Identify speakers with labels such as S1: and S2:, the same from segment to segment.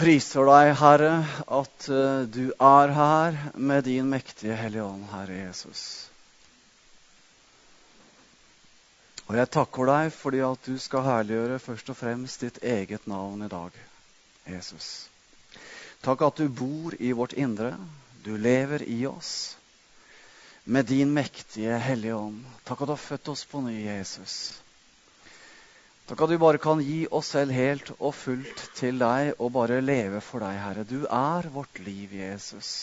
S1: Priser deg, Herre, at du er her med din mektige Hellige Ånd, Herre Jesus. Og jeg takker deg fordi at du skal herliggjøre først og fremst ditt eget navn i dag, Jesus. Takk at du bor i vårt indre, du lever i oss med din mektige Hellige Ånd. Takk at du har født oss på ny, Jesus. Takk at vi bare kan gi oss selv helt og fullt til deg og bare leve for deg, Herre. Du er vårt liv, Jesus.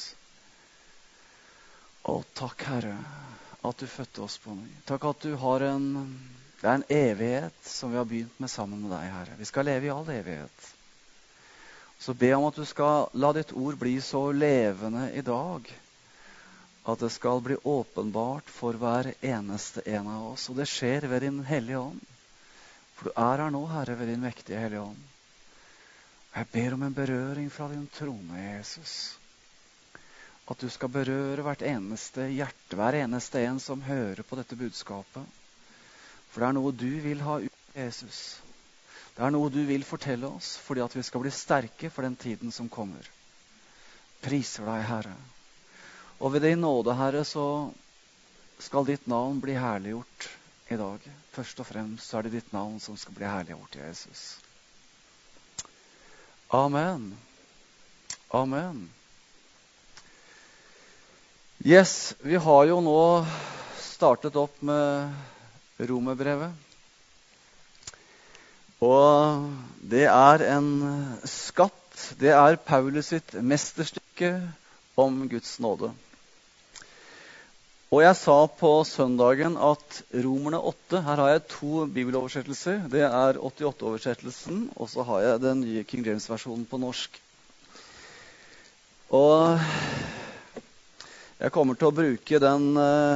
S1: Og takk, Herre, at du fødte oss på ny. Takk at du har det er en evighet som vi har begynt med sammen med deg, Herre. Vi skal leve i all evighet. Så be om at du skal la ditt ord bli så levende i dag, at det skal bli åpenbart for hver eneste en av oss. Og det skjer ved din Hellige Ånd. For du er her nå, Herre, ved din mektige Hellige Ånd. Jeg ber om en berøring fra din trone, Jesus. At du skal berøre hvert eneste hjerte, hver eneste en som hører på dette budskapet. For det er noe du vil ha ut, Jesus. Det er noe du vil fortelle oss, fordi at vi skal bli sterke for den tiden som kommer. Priser deg, Herre. Og ved din nåde, Herre, så skal ditt navn bli herliggjort i dag. Først og fremst så er det ditt navn som skal bli herliggjort, Jesus. Amen. Amen. Yes, vi har jo nå startet opp med Romerbrevet. Og det er en skatt. Det er Paulus sitt mesterstykke om Guds nåde. Og jeg sa på søndagen at Romerne 8, her har jeg 2 bibeloversettelser. Det er 88-oversettelsen, og så har jeg den nye King James-versjonen på norsk. Og jeg kommer til å bruke den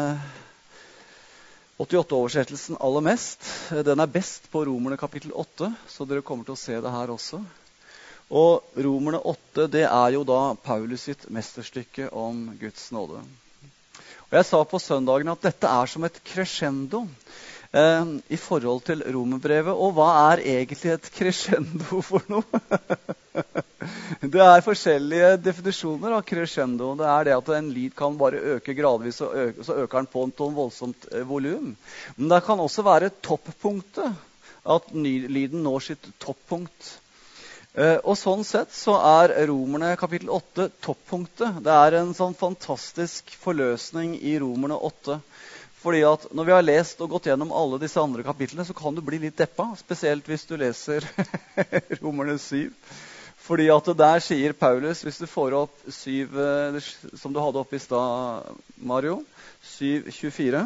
S1: 88-oversettelsen aller mest. Den er best på Romerne kapittel 8, så dere kommer til å se det her også. Og Romerne 8, det er jo da Paulus sitt mesterstykke om Guds nåde. Og jeg sa på søndagen at dette er som et crescendo i forhold til Romerbrevet. Og hva er egentlig et crescendo for noe? Det er forskjellige definisjoner av crescendo. Det er det at en lyd kan bare øke gradvis, og så øker den på en voldsomt volum. Men det kan også være toppunktet, at lyden når sitt toppunkt. Og sånn sett så er Romerne kapittel 8 toppunktet. Det er en sånn fantastisk forløsning i Romerne 8. Fordi at når vi har lest og gått gjennom alle disse andre kapitlene, så kan du bli litt deppa. Spesielt hvis du leser Romerne 7. Fordi at der sier Paulus, hvis du får opp 7, som du hadde oppe i stad, Mario, 7:24.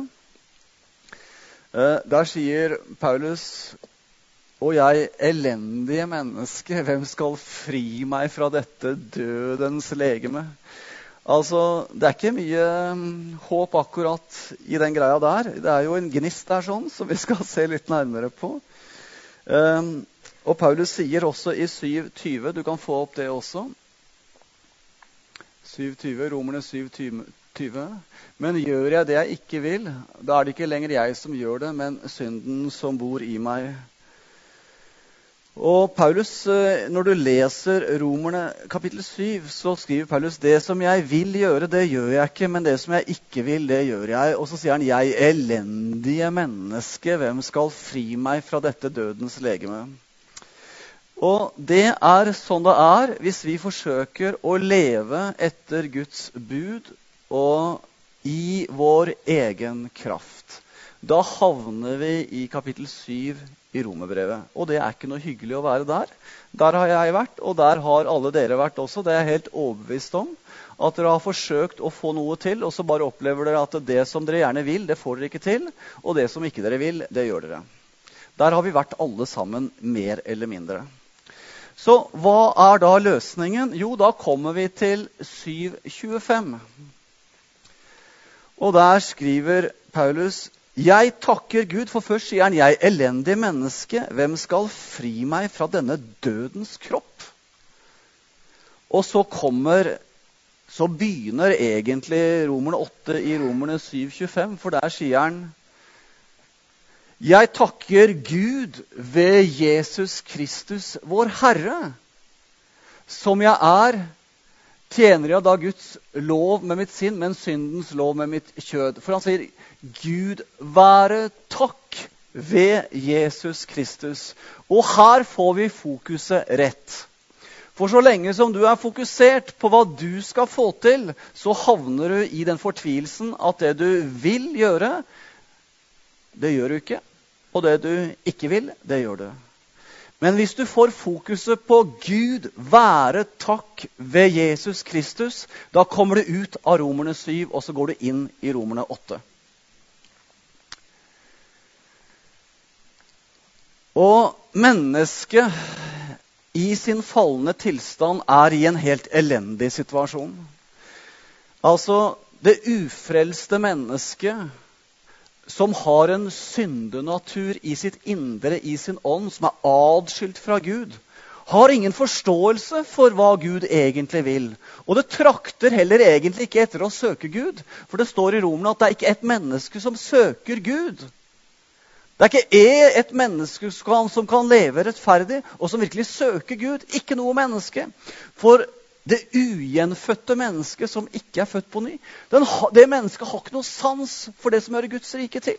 S1: Der sier Paulus: «Og jeg, elendige menneske, hvem skal fri meg fra dette dødens legeme?» Altså, det er ikke mye håp akkurat i den greia der. Det er jo en gnist der sånn, som vi skal se litt nærmere på. Og Paulus sier også i 7:20, du kan få opp det også. 7:20, Romerne 7:20. «Men gjør jeg det jeg ikke vil, da er det ikke lenger jeg som gjør det, men synden som bor i meg.» Og Paulus, når du leser Romerne kapittel 7, så skriver Paulus: «Det som jeg vil gjøre, det gjør jeg ikke, men det som jeg ikke vil, det gjør jeg.» Og så sier han: «Jeg, elendige menneske, hvem skal fri meg fra dette dødens legeme?» Og det er sånn det er hvis vi forsøker å leve etter Guds bud og i vår egen kraft. Da havner vi i kapittel 7 i Romerbrevet. Og det er ikke noe hyggelig å være der. Der har jeg vært, og der har alle dere vært også. Det er jeg helt overbevist om. At dere har forsøkt å få noe til, og så bare opplever dere at det som dere gjerne vil, det får dere ikke til. Og det som ikke dere vil, det gjør dere. Der har vi vært alle sammen, mer eller mindre. Så hva er da løsningen? Jo, da kommer vi til 7:25. Og der skriver Paulus: «Jeg takker Gud», for først sier han: «Jeg, elendig menneske, hvem skal fri meg fra denne dødens kropp?» Og så begynner egentlig Romerne 8 i Romerne 7:25, for der sier han: «Jeg takker Gud ved Jesus Kristus, vår Herre, som jeg er, tjener jeg da Guds lov med mitt sinn, men syndens lov med mitt kjød. For han sier, Gud være takk ved Jesus Kristus. Og her får vi fokuset rett. For så lenge som du er fokusert på hva du skal få til, så havner du i den fortvilelsen at det du vil gjøre, det gjør du ikke. Og det du ikke vil, det gjør du. Men hvis du får fokuset på Gud være takk ved Jesus Kristus, da kommer du ut av Romerne 7, og så går du inn i Romerne 8. Og mennesket i sin fallende tilstand er i en helt elendig situasjon. Altså, det ufrelste mennesket som har en syndenatur i sitt indre, i sin ånd, som er adskilt fra Gud, har ingen forståelse for hva Gud egentlig vil. Og det trakter heller egentlig ikke etter å søke Gud, for det står i Romerne at det er ikke et menneske som søker Gud. Det er ikke et menneske som kan leve rettferdig, og som virkelig søker Gud. Ikke noe menneske. For det ugjenfødte mennesket som ikke er født på ny, det mennesket har ikke noe sans for det som hører Guds rike til.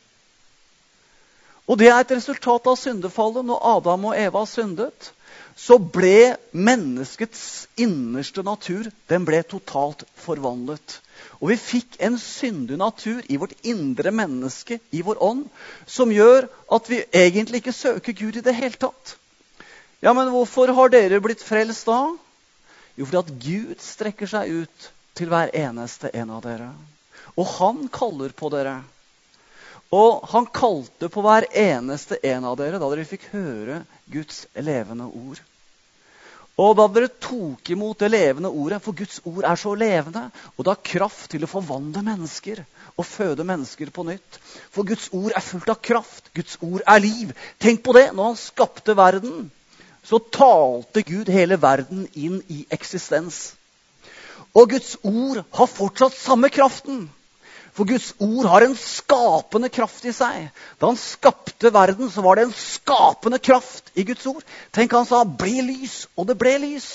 S1: Og det er et resultat av syndefallet. Når Adam og Eva syndet, så ble menneskets innerste natur, den ble totalt forvandlet. Og vi fikk en syndig natur i vårt indre menneske, i vår ånd, som gjør at vi egentlig ikke søker Gud i det hele tatt. Ja, men hvorfor har dere blitt frelst da? Jo, fordi at Gud strekker seg ut til hver eneste en av dere. Og han kaller på dere. Og han kalte på hver eneste en av dere da dere fikk høre Guds levende ord. Og da dere tok imot det levende ordet, for Guds ord er så levende, og det har kraft til å forvandle mennesker og føde mennesker på nytt. For Guds ord er fullt av kraft. Guds ord er liv. Tenk på det, når han skapte verden, så talte Gud hele verden inn i eksistens. Og Guds ord har fortsatt samme kraften. For Guds ord har en skapende kraft i seg. Da han skapte verden, så var det en skapende kraft i Guds ord. Tenk, han sa, bli lys, og det ble lys.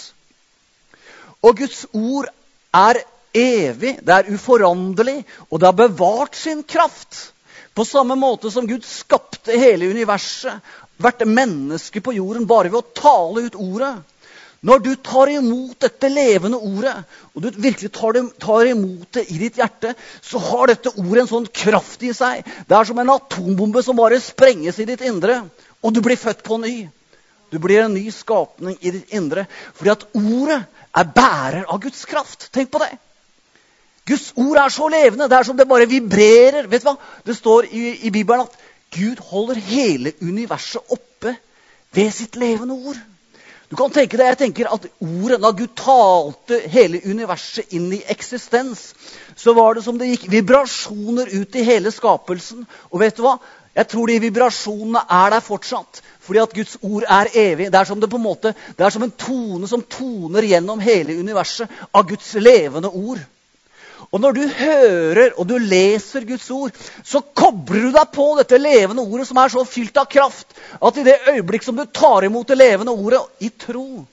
S1: Og Guds ord er evig, det er uforanderlig, og det har bevart sin kraft. På samme måte som Gud skapte hele universet, hvert menneske på jorden bare ved å tale ut ordet. Når du tar imot dette levende ordet, og du virkelig tar imot det i ditt hjerte, så har dette ordet en sånn kraft i seg. Det er som en atombombe som bare sprenges i ditt indre, og du blir født på ny. Du blir en ny skapning i ditt indre, fordi at ordet er bærer av Guds kraft. Tenk på det. Guds ord er så levende, det er som det bare vibrerer. Vet du hva? Det står i Bibelen at Gud holder hele universet oppe ved sitt levende ord. Du kan tenke deg, jeg tenker at ordet, da Gud talte hele universet inn i eksistens, så var det som det gikk vibrasjoner ut i hele skapelsen. Og vet du hva? Jeg tror de vibrasjonene er der fortsatt, fordi at Guds ord er evig. Det er som det på en måte, det er som en tone som toner gjennom hele universet av Guds levende ord. Og når du hører og du leser Guds ord, så kobler du deg på dette levende ordet som er så fylt av kraft, at i det øyeblikk som du tar imot det levende ordet i tro,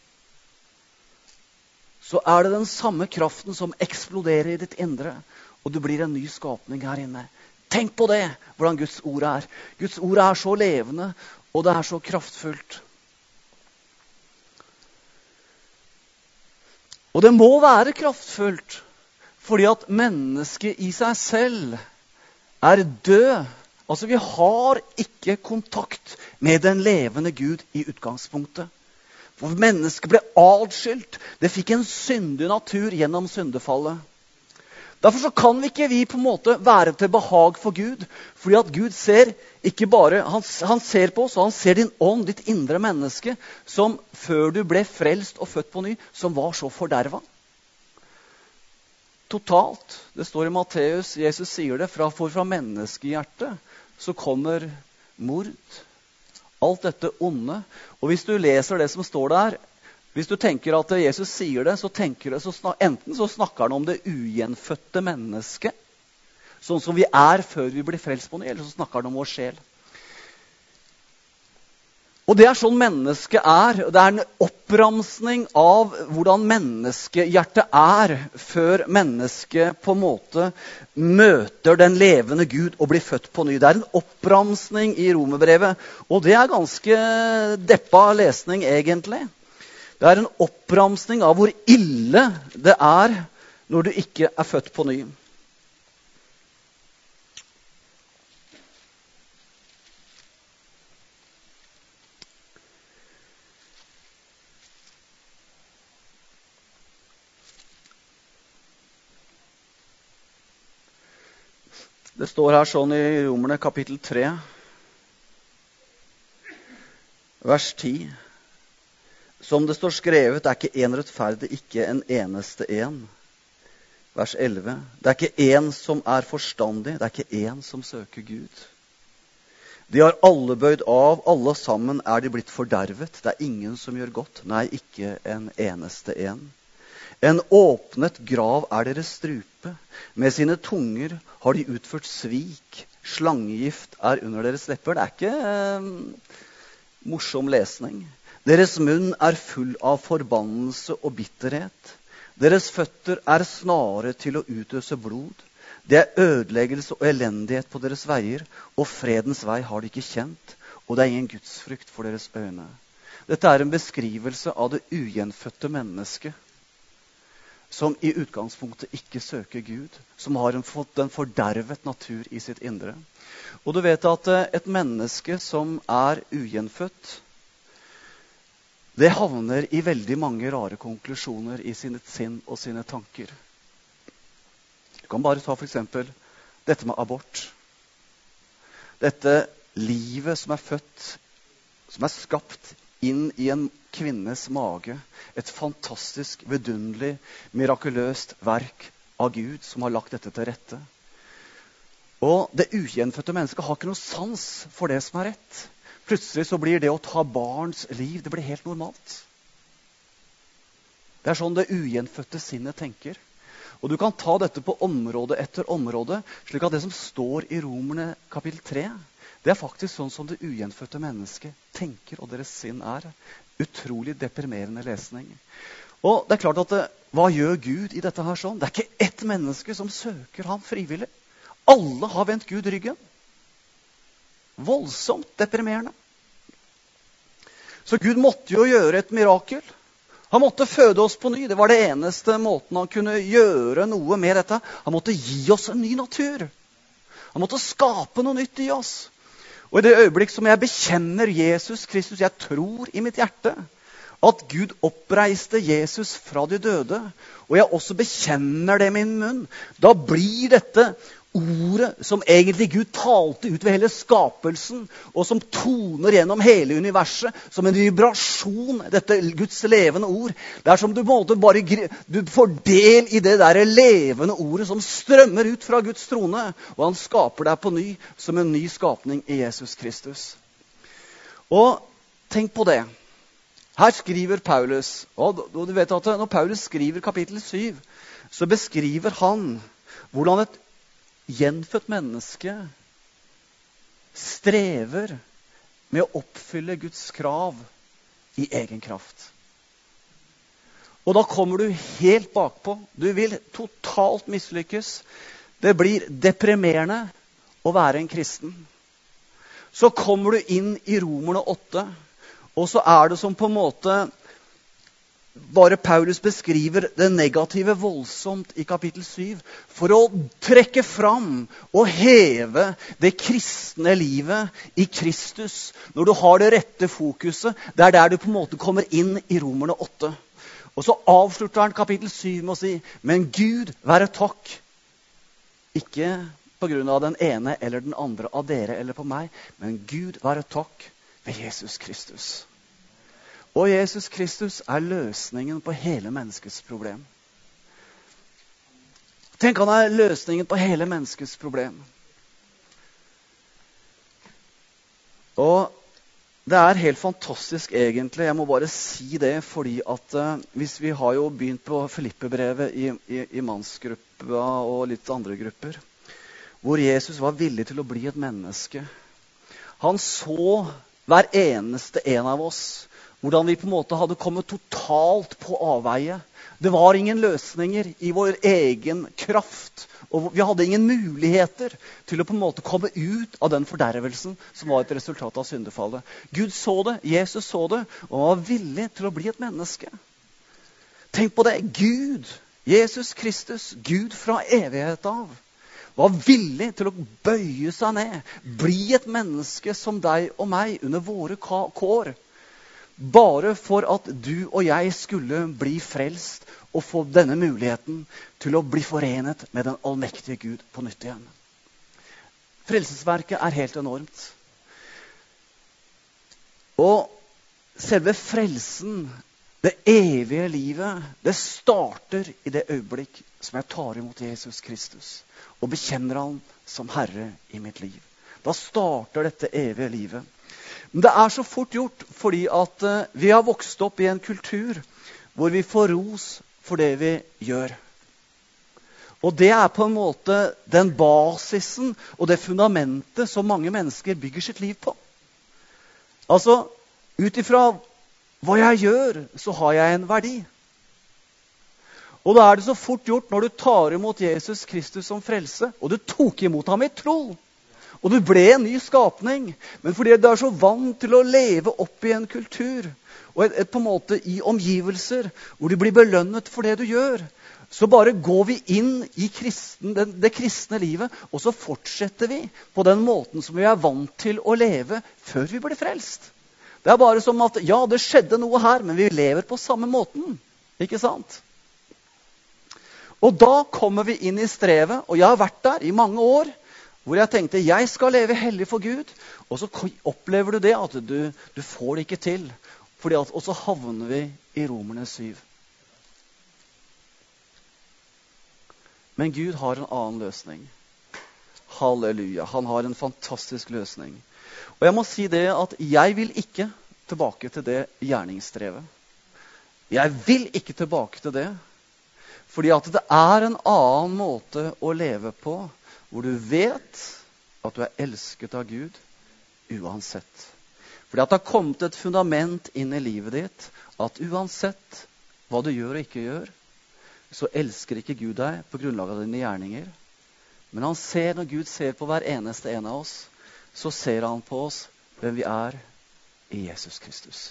S1: så er det den samme kraften som eksploderer i ditt indre, og du blir en ny skapning her inne. Tenk på det, hvordan Guds ord er. Guds ord er så levende, og det er så kraftfullt. Og det må være kraftfullt, fordi at mennesket i seg selv er død. Altså, vi har ikke kontakt med den levende Gud i utgangspunktet. For mennesket ble adskilt. Det fikk en syndig natur gjennom syndefallet. Derfor så kan vi ikke på en måte være til behag for Gud. Fordi at Gud ser ikke bare, han ser på oss, og han ser din ånd, ditt indre menneske, som før du ble frelst og født på ny, som var så forderva. Totalt. Det står i Matteus, Jesus sier det, for fra menneskehjertet så kommer mord. Alt dette onde. Og hvis du leser det som står der, hvis du tenker at Jesus sier det, så enten så snakker han om det ugjenfødte mennesket, sånn som vi er før vi blir frelst på ny, eller så snakker han om vår sjel. Og det er sånn mennesket er. Det er en oppramsning av hvordan menneskehjertet er før mennesket på en måte møter den levende Gud og blir født på ny. Det er en oppramsning i Romerbrevet, og det er ganske deppa lesning egentlig. Det er en oppramsning av hvor ille det er når du ikke er født på ny. Det står her sånn i Romerne kapittel 3, vers 10. Som det står skrevet, det er ikke en rettferdig, ikke en eneste en. Vers 11. Det er ikke en som er forstandig, det er ikke en som søker Gud. De har alle bøyd av, alle sammen er de blitt fordervet. Det er ingen som gjør godt, nei, ikke en eneste en. En åpnet grav er deres strupe. Med sine tunger har de utført svik. Slangegift er under deres lepper. Det er ikke morsom lesning. Deres munn er full av forbannelse og bitterhet. Deres føtter er snare til å utøse blod. Det er ødeleggelse og elendighet på deres veier, og fredens vei har de ikke kjent, og det er ingen gudsfrykt for deres øyne. Dette er en beskrivelse av det ugjenfødte mennesket, som i utgangspunktet ikke søker Gud, som har fått en fordervet natur i sitt indre. Og du vet at et menneske som er ugjenfødt, det havner i veldig mange rare konklusjoner i sitt sinn og sine tanker. Du kan bare ta for eksempel dette med abort. Dette livet som er født, som er skapt inn i en kvinnes mage. Et fantastisk, vidunderlig, mirakuløst verk av Gud som har lagt dette til rette. Og det ugjenfødte mennesket har ikke noe sans for det som er rett. Plutselig så blir det å ta barns liv, det blir helt normalt. Det er sånn det ugjenfødte sinnet tenker. Og du kan ta dette på område etter område, slik at det som står i Romerne kapittel 3, det er faktisk sånn som det ugjenfødte mennesket tenker, og deres sinn er. Utrolig deprimerende lesning. Og det er klart at hva gjør Gud i dette her sånn? Det er ikke ett menneske som søker ham frivillig. Alle har vendt Gud ryggen. Voldsomt deprimerende. Så Gud måtte jo gjøre et mirakel. Han måtte føde oss på ny. Det var det eneste måten han kunne gjøre noe med dette. Han måtte gi oss en ny natur. Han måtte skape noe nytt i oss. Og i det øyeblikk som jeg bekjenner Jesus Kristus, jeg tror i mitt hjerte at Gud oppreiste Jesus fra de døde, og jeg også bekjenner det med min munn, da blir dette ordet som egentlig Gud talte ut ved hele skapelsen, og som toner gjennom hele universet, som en vibrasjon, dette Guds levende ord. Det er som du på en måte bare du får del i det der levende ordet som strømmer ut fra Guds trone, og han skaper deg på ny som en ny skapning i Jesus Kristus. Og tenk på det. Her skriver Paulus, og du vet at når Paulus skriver kapittel 7, så beskriver han hvordan et gjenfødt menneske strever med å oppfylle Guds krav i egen kraft. Og da kommer du helt bakpå. Du vil totalt mislykkes. Det blir deprimerende å være en kristen. Så kommer du inn i Romerne 8, og så er det som på en måte bare Paulus beskriver det negative voldsomt i kapittel 7 for å trekke fram og heve det kristne livet i Kristus. Når du har det rette fokuset, det er der du på en måte kommer inn i Romerne 8. Og så avslutter han kapittel 7 med å si, men Gud være takk, ikke på grunn av den ene eller den andre av dere eller på meg, men Gud være takk ved Jesus Kristus. Og Jesus Kristus er løsningen på hele menneskets problem. Tenk, han er løsningen på hele menneskets problem. Og det er helt fantastisk egentlig. Jeg må bare si det, fordi at hvis vi har jo begynt på Filippe-brevet i mannsgruppa og litt andre grupper, hvor Jesus var villig til å bli et menneske. Han så hver eneste en av oss, Hvordan vi på en måte hadde kommet totalt på avveie. Det var ingen løsninger i vår egen kraft. Og vi hadde ingen muligheter til å på en måte komme ut av den fordervelsen som var et resultat av syndefallet. Gud så det, Jesus så det, og han var villig til å bli et menneske. Tenk på det. Gud, Jesus Kristus, Gud fra evighet av, var villig til å bøye seg ned, bli et menneske som deg og meg under våre kår. Bare for at du og jeg skulle bli frelst og få denne muligheten til å bli forenet med den allmektige Gud på nytt igjen. Frelsesverket er helt enormt. Og selve frelsen, det evige livet, det starter i det øyeblikk som jeg tar imot Jesus Kristus og bekjenner han som Herre i mitt liv. Da starter dette evige livet. Men det er så fort gjort fordi at vi har vokst opp i en kultur hvor vi får ros for det vi gjør. Og det er på en måte den basisen og det fundamentet som mange mennesker bygger sitt liv på. Altså, ut ifra hva jeg gjør, så har jeg en verdi. Og da er det så fort gjort når du tar imot Jesus Kristus som frelse, og du tok imot ham i tro. Og du ble en ny skapning, men fordi du er så vant til å leve opp i en kultur, og på en måte i omgivelser, hvor du blir belønnet for det du gjør, så bare går vi inn i det kristne livet, og så fortsetter vi på den måten som vi er vant til å leve før vi blir frelst. Det er bare som at, ja, det skjedde noe her, men vi lever på samme måten, ikke sant? Og da kommer vi inn i strevet, og jeg har vært der i mange år, hvor jeg tenkte, jeg skal leve hellig for Gud, og så opplever du det at du får det ikke til, og så havner vi i Romerne 7. Men Gud har en annen løsning. Halleluja, han har en fantastisk løsning. Og jeg må si det at jeg vil ikke tilbake til det gjerningsstrevet. Jeg vil ikke tilbake til det, fordi at det er en annen måte å leve på, hvor du vet at du er elsket av Gud uansett. Fordi at det har kommet et fundament inn i livet ditt, at uansett hva du gjør og ikke gjør, så elsker ikke Gud deg på grunnlag av dine gjerninger. Men han ser, når Gud ser på hver eneste en av oss, så ser han på oss hvem vi er i Jesus Kristus.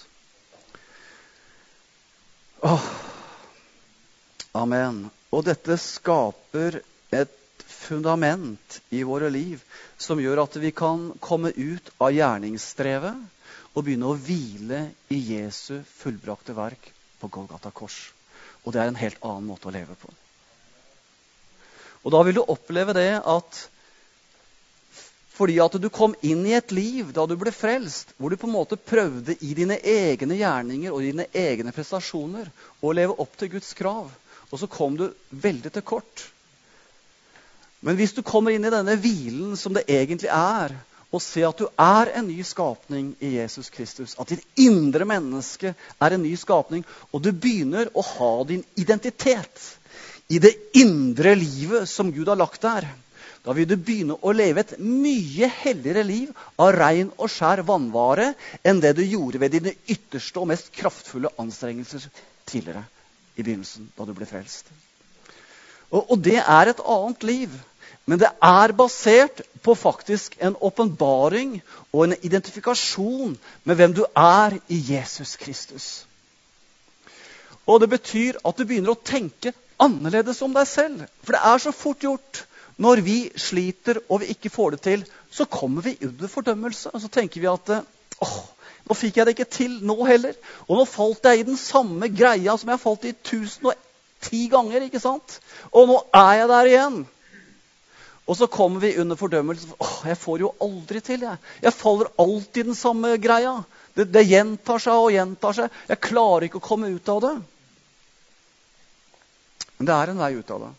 S1: Amen. Og dette skaper et fundament i våre liv som gjør at vi kan komme ut av gjerningsstrevet og begynne å hvile i Jesu fullbrakte verk på Golgata kors. Og det er en helt annen måte å leve på. Og da vil du oppleve det at fordi at du kom inn i et liv da du ble frelst, hvor du på en måte prøvde i dine egne gjerninger og dine egne prestasjoner å leve opp til Guds krav. Og så kom du veldig til kort. Men hvis du kommer inn i denne hvilen som det egentlig er, og ser at du er en ny skapning i Jesus Kristus, at ditt indre menneske er en ny skapning, og du begynner å ha din identitet i det indre livet som Gud har lagt der, da vil du begynne å leve et mye helligere liv av rein og skjær vannvare enn det du gjorde ved dine ytterste og mest kraftfulle anstrengelser tidligere i begynnelsen, da du ble frelst. Og det er et annet liv, men det er basert på faktisk en åpenbaring og en identifikasjon med hvem du er i Jesus Kristus. Og det betyr at du begynner å tenke annerledes om deg selv, for det er så fort gjort. Når vi sliter og vi ikke får det til, så kommer vi under fordømmelse. Og så tenker vi at nå fikk jeg det ikke til nå heller. Og nå falt jeg i den samme greia som jeg falt i 1010 ganger, ikke sant? Og nå er jeg der igjen. Og så kommer vi under fordømmelse. Jeg får jo aldri til, jeg. Jeg faller alltid i den samme greia. Det gjentar seg og gjentar seg. Jeg klarer ikke å komme ut av det. Men det er en vei ut av det.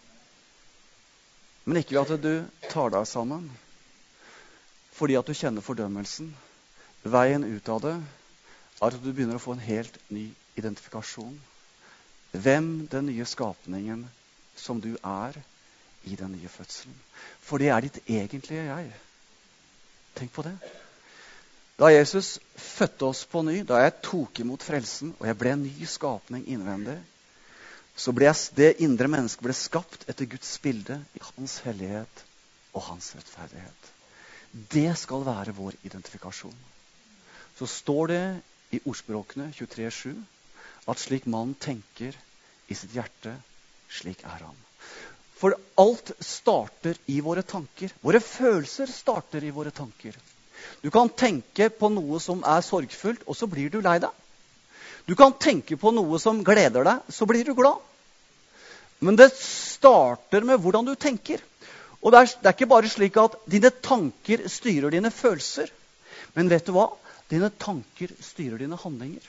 S1: Men ikke ved at du tar deg sammen, fordi at du kjenner fordømmelsen. Veien ut av det er at du begynner å få en helt ny identifikasjon. Hvem den nye skapningen som du er i den nye fødselen. For det er ditt egentlige jeg. Tenk på det. Da Jesus fødte oss på ny, da jeg tok imot frelsen, og jeg ble en ny skapning innvendig, så ble det indre mennesket ble skapt etter Guds bilde i hans hellighet og hans rettferdighet. Det skal være vår identifikasjon. Så står det i ordspråkene 23:7 at slik mann tenker i sitt hjerte, slik er han. For alt starter i våre tanker. Våre følelser starter i våre tanker. Du kan tenke på noe som er sorgfullt, og så blir du lei deg. Du kan tenke på noe som gleder deg, så blir du glad. Men det starter med hvordan du tenker. Og det er ikke bare slik at dine tanker styrer dine følelser. Men vet du hva? Dine tanker styrer dine handlinger.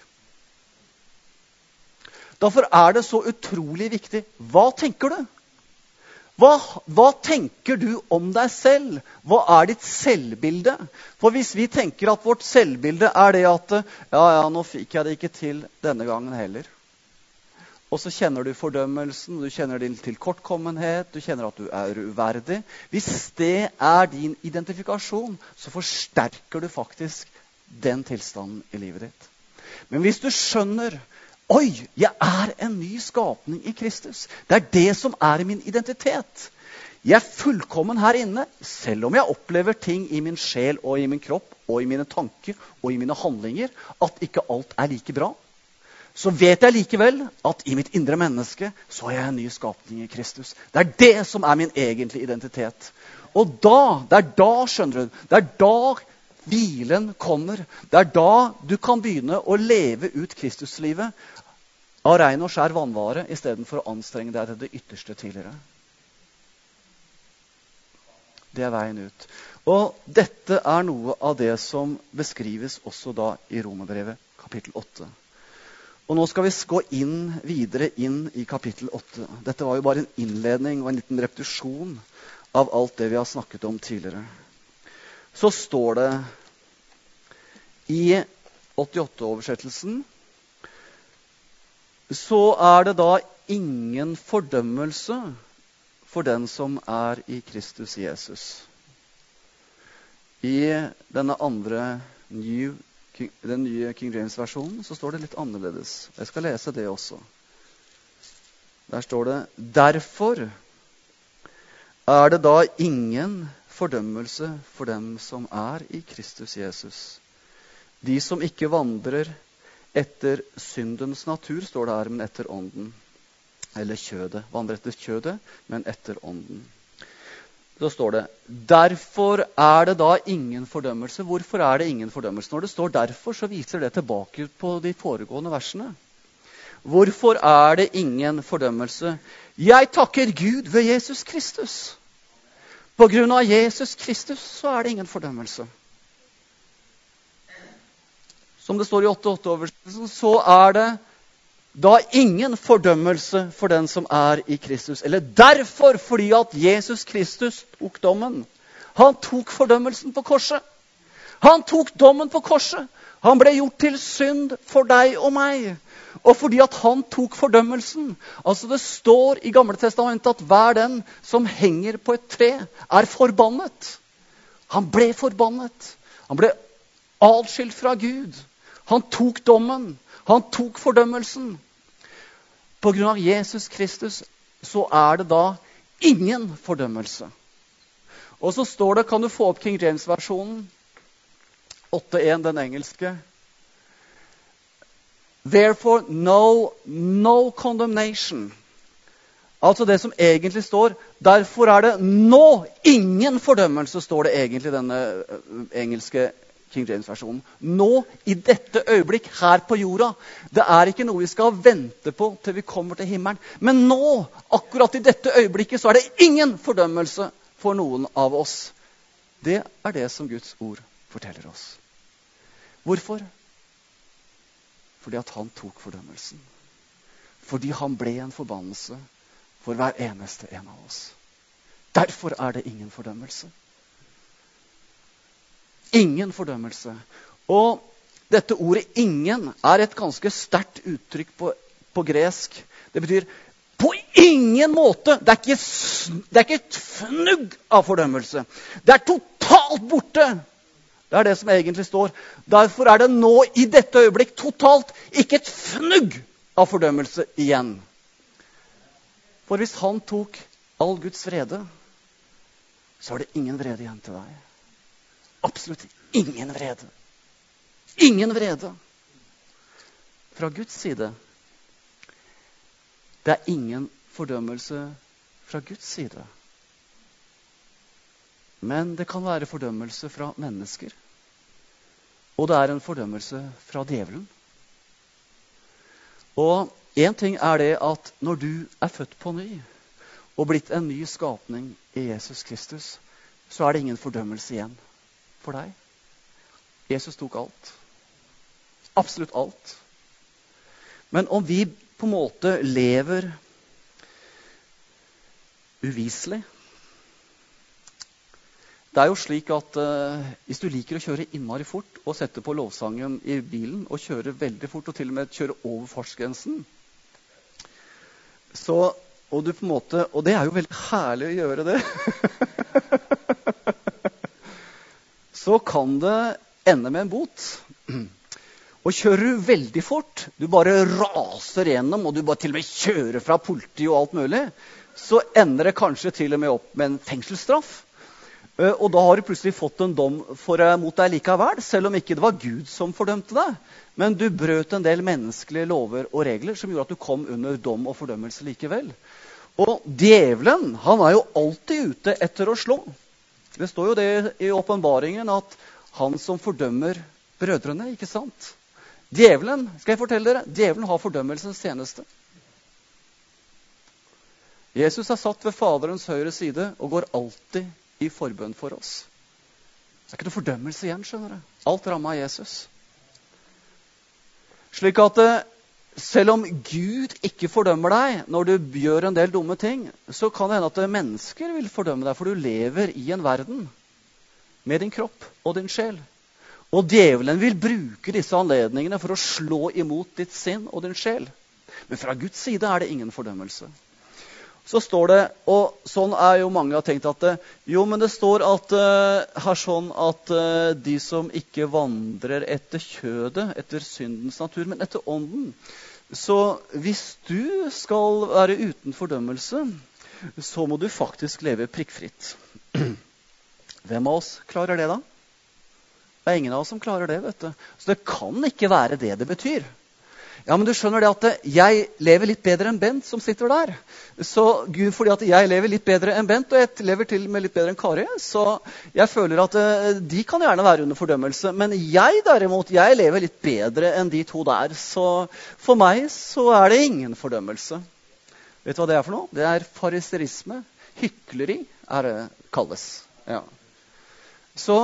S1: Derfor er det så utrolig viktig. Hva tenker du? Hva tenker du om deg selv? Hva er ditt selvbilde? For hvis vi tenker at vårt selvbilde er det at ja, nå fikk jeg det ikke til denne gangen heller. Og så kjenner du fordømmelsen, du kjenner din tilkortkommenhet, du kjenner at du er uverdig. Hvis det er din identifikasjon, så forsterker du faktisk den tilstanden i livet ditt. Men hvis du skjønner, oi, jeg er en ny skapning i Kristus. Det er det som er min identitet. Jeg er fullkommen her inne, selv om jeg opplever ting i min sjel og i min kropp, og i mine tanker og i mine handlinger, at ikke alt er like bra. Så vet jeg likevel at i mitt indre menneske så er jeg en ny skapning i Kristus. Det er det som er min egentlige identitet. Og det er da, skjønner du, det er da hvilen kommer. Det er da du kan begynne å leve ut Kristuslivet av ren og skjær vannvare, i stedet for å anstrenge deg til det ytterste tidligere. Det er veien ut. Og dette er noe av det som beskrives også da i Romerbrevet kapittel 8. Og nå skal vi gå videre inn i kapittel 8. Dette var jo bare en innledning og en liten repetisjon av alt det vi har snakket om tidligere. Så står det i 88-oversettelsen, så er det da ingen fordømmelse for den som er i Kristus Jesus. I denne andre den nye King James-versjonen så står det litt annerledes. Jeg skal lese det også. Der står det, derfor er det da ingen fordømmelse for dem som er i Kristus Jesus. De som ikke vandrer etter syndens natur, står det her, men etter ånden. Eller kjødet. Vandrer etter kjødet, men etter ånden. Så står det, derfor er det da ingen fordømmelse. Hvorfor er det ingen fordømmelse? Når det står derfor, så viser det tilbake på de foregående versene. Hvorfor er det ingen fordømmelse? Jeg takker Gud ved Jesus Kristus. På grunn av Jesus Kristus så er det ingen fordømmelse. Som det står i 8:8-oversettelsen, så er det da ingen fordømmelse for den som er i Kristus. Eller derfor, fordi at Jesus Kristus tok dommen. Han tok fordømmelsen på korset. Han tok dommen på korset. Han ble gjort til synd for deg og meg. Og fordi at han tok fordømmelsen. Altså det står i Gamle Testamentet at hver den som henger på et tre er forbannet. Han ble forbannet. Han ble atskilt fra Gud. Han tok dommen. Han tok fordømmelsen. På grunn av Jesus Kristus så er det da ingen fordømmelse. Og så står det, kan du få opp King James-versjonen, 8.1, den engelske. Therefore no condemnation. Altså det som egentlig står, derfor er det nå ingen fordømmelse, står det egentlig i denne engelske King James-versjonen. Nå, i dette øyeblikk, her på jorda. Det er ikke noe vi skal vente på til vi kommer til himmelen. Men nå, akkurat i dette øyeblikket, så er det ingen fordømmelse for noen av oss. Det er det som Guds ord forteller oss. Hvorfor? Fordi at han tok fordømmelsen. Fordi han ble en forbannelse for hver eneste en av oss. Derfor er det ingen fordømmelse. Ingen fordømmelse. Og dette ordet 'ingen' er et ganske sterkt uttrykk på gresk. Det betyr på ingen måte. Det er ikke et fnugg av fordømmelse. Det er totalt borte. Det er det som egentlig står. Derfor er det nå i dette øyeblikk totalt ikke et fnugg av fordømmelse igjen. For hvis han tok all Guds vrede, så er det ingen vrede igjen til deg. Absolutt ingen vrede. Ingen vrede. Fra Guds side. Det er ingen fordømmelse fra Guds side. Men det kan være fordømmelse fra mennesker. Og det er en fordømmelse fra djevelen. Og en ting er det at når du er født på ny og blitt en ny skapning i Jesus Kristus, så er det ingen fordømmelse igjen for deg. Jesus tok alt. Absolutt alt. Men om vi på en måte lever uviselig. Det er jo slik at hvis du liker å kjøre innmari fort og sette på lovsangen i bilen og kjøre veldig fort og til og med kjøre over fartsgrensen, og det er jo veldig herlig å gjøre det, så kan det ende med en bot. Og kjører du veldig fort, du bare raser gjennom, og du bare til og med kjører fra politi og alt mulig, så ender det kanskje til og med opp med en fengselsstraff. Og da har du plutselig fått en dom mot deg likevel, selv om ikke det var Gud som fordømte deg. Men du brøt en del menneskelige lover og regler som gjorde at du kom under dom og fordømmelse likevel. Og djevelen, han er jo alltid ute etter å slå. Det står jo det i åpenbaringen at han som fordømmer brødrene, ikke sant? Djevelen, skal jeg fortelle dere, djevelen har fordømmelsens tjeneste. Jesus er satt ved Faderens høyre side og går alltid i forbønn for oss. Det er ikke noe fordømmelse igjen, skjønner du. Alt rammer av Jesus. Slik at selv om Gud ikke fordømmer deg når du gjør en del dumme ting, så kan det hende at mennesker vil fordømme deg, for du lever i en verden med din kropp og din sjel. Og djevelen vil bruke disse anledningene for å slå imot ditt sinn og din sjel. Men fra Guds side er det ingen fordømmelse. Så står det, og sånn er jo mange har tenkt at men det står at her sånn at de som ikke vandrer etter kjødet, etter syndens natur, men etter ånden. Så hvis du skal være uten fordømmelse, så må du faktisk leve prikkfritt. Hvem av oss klarer det da? Det er ingen av oss som klarer det, vet du. Så det kan ikke være det det betyr. Ja, men du skjønner det at jeg lever litt bedre enn Bent som sitter der. Så Gud, fordi at jeg lever litt bedre enn Bent, og jeg lever til med litt bedre enn Kari, så jeg føler at de kan gjerne være under fordømmelse. Men jeg derimot, jeg lever litt bedre enn de to der. Så for meg så er det ingen fordømmelse. Vet du hva det er for noe? Det er fariserisme. Hykleri er det kalles. Ja. Så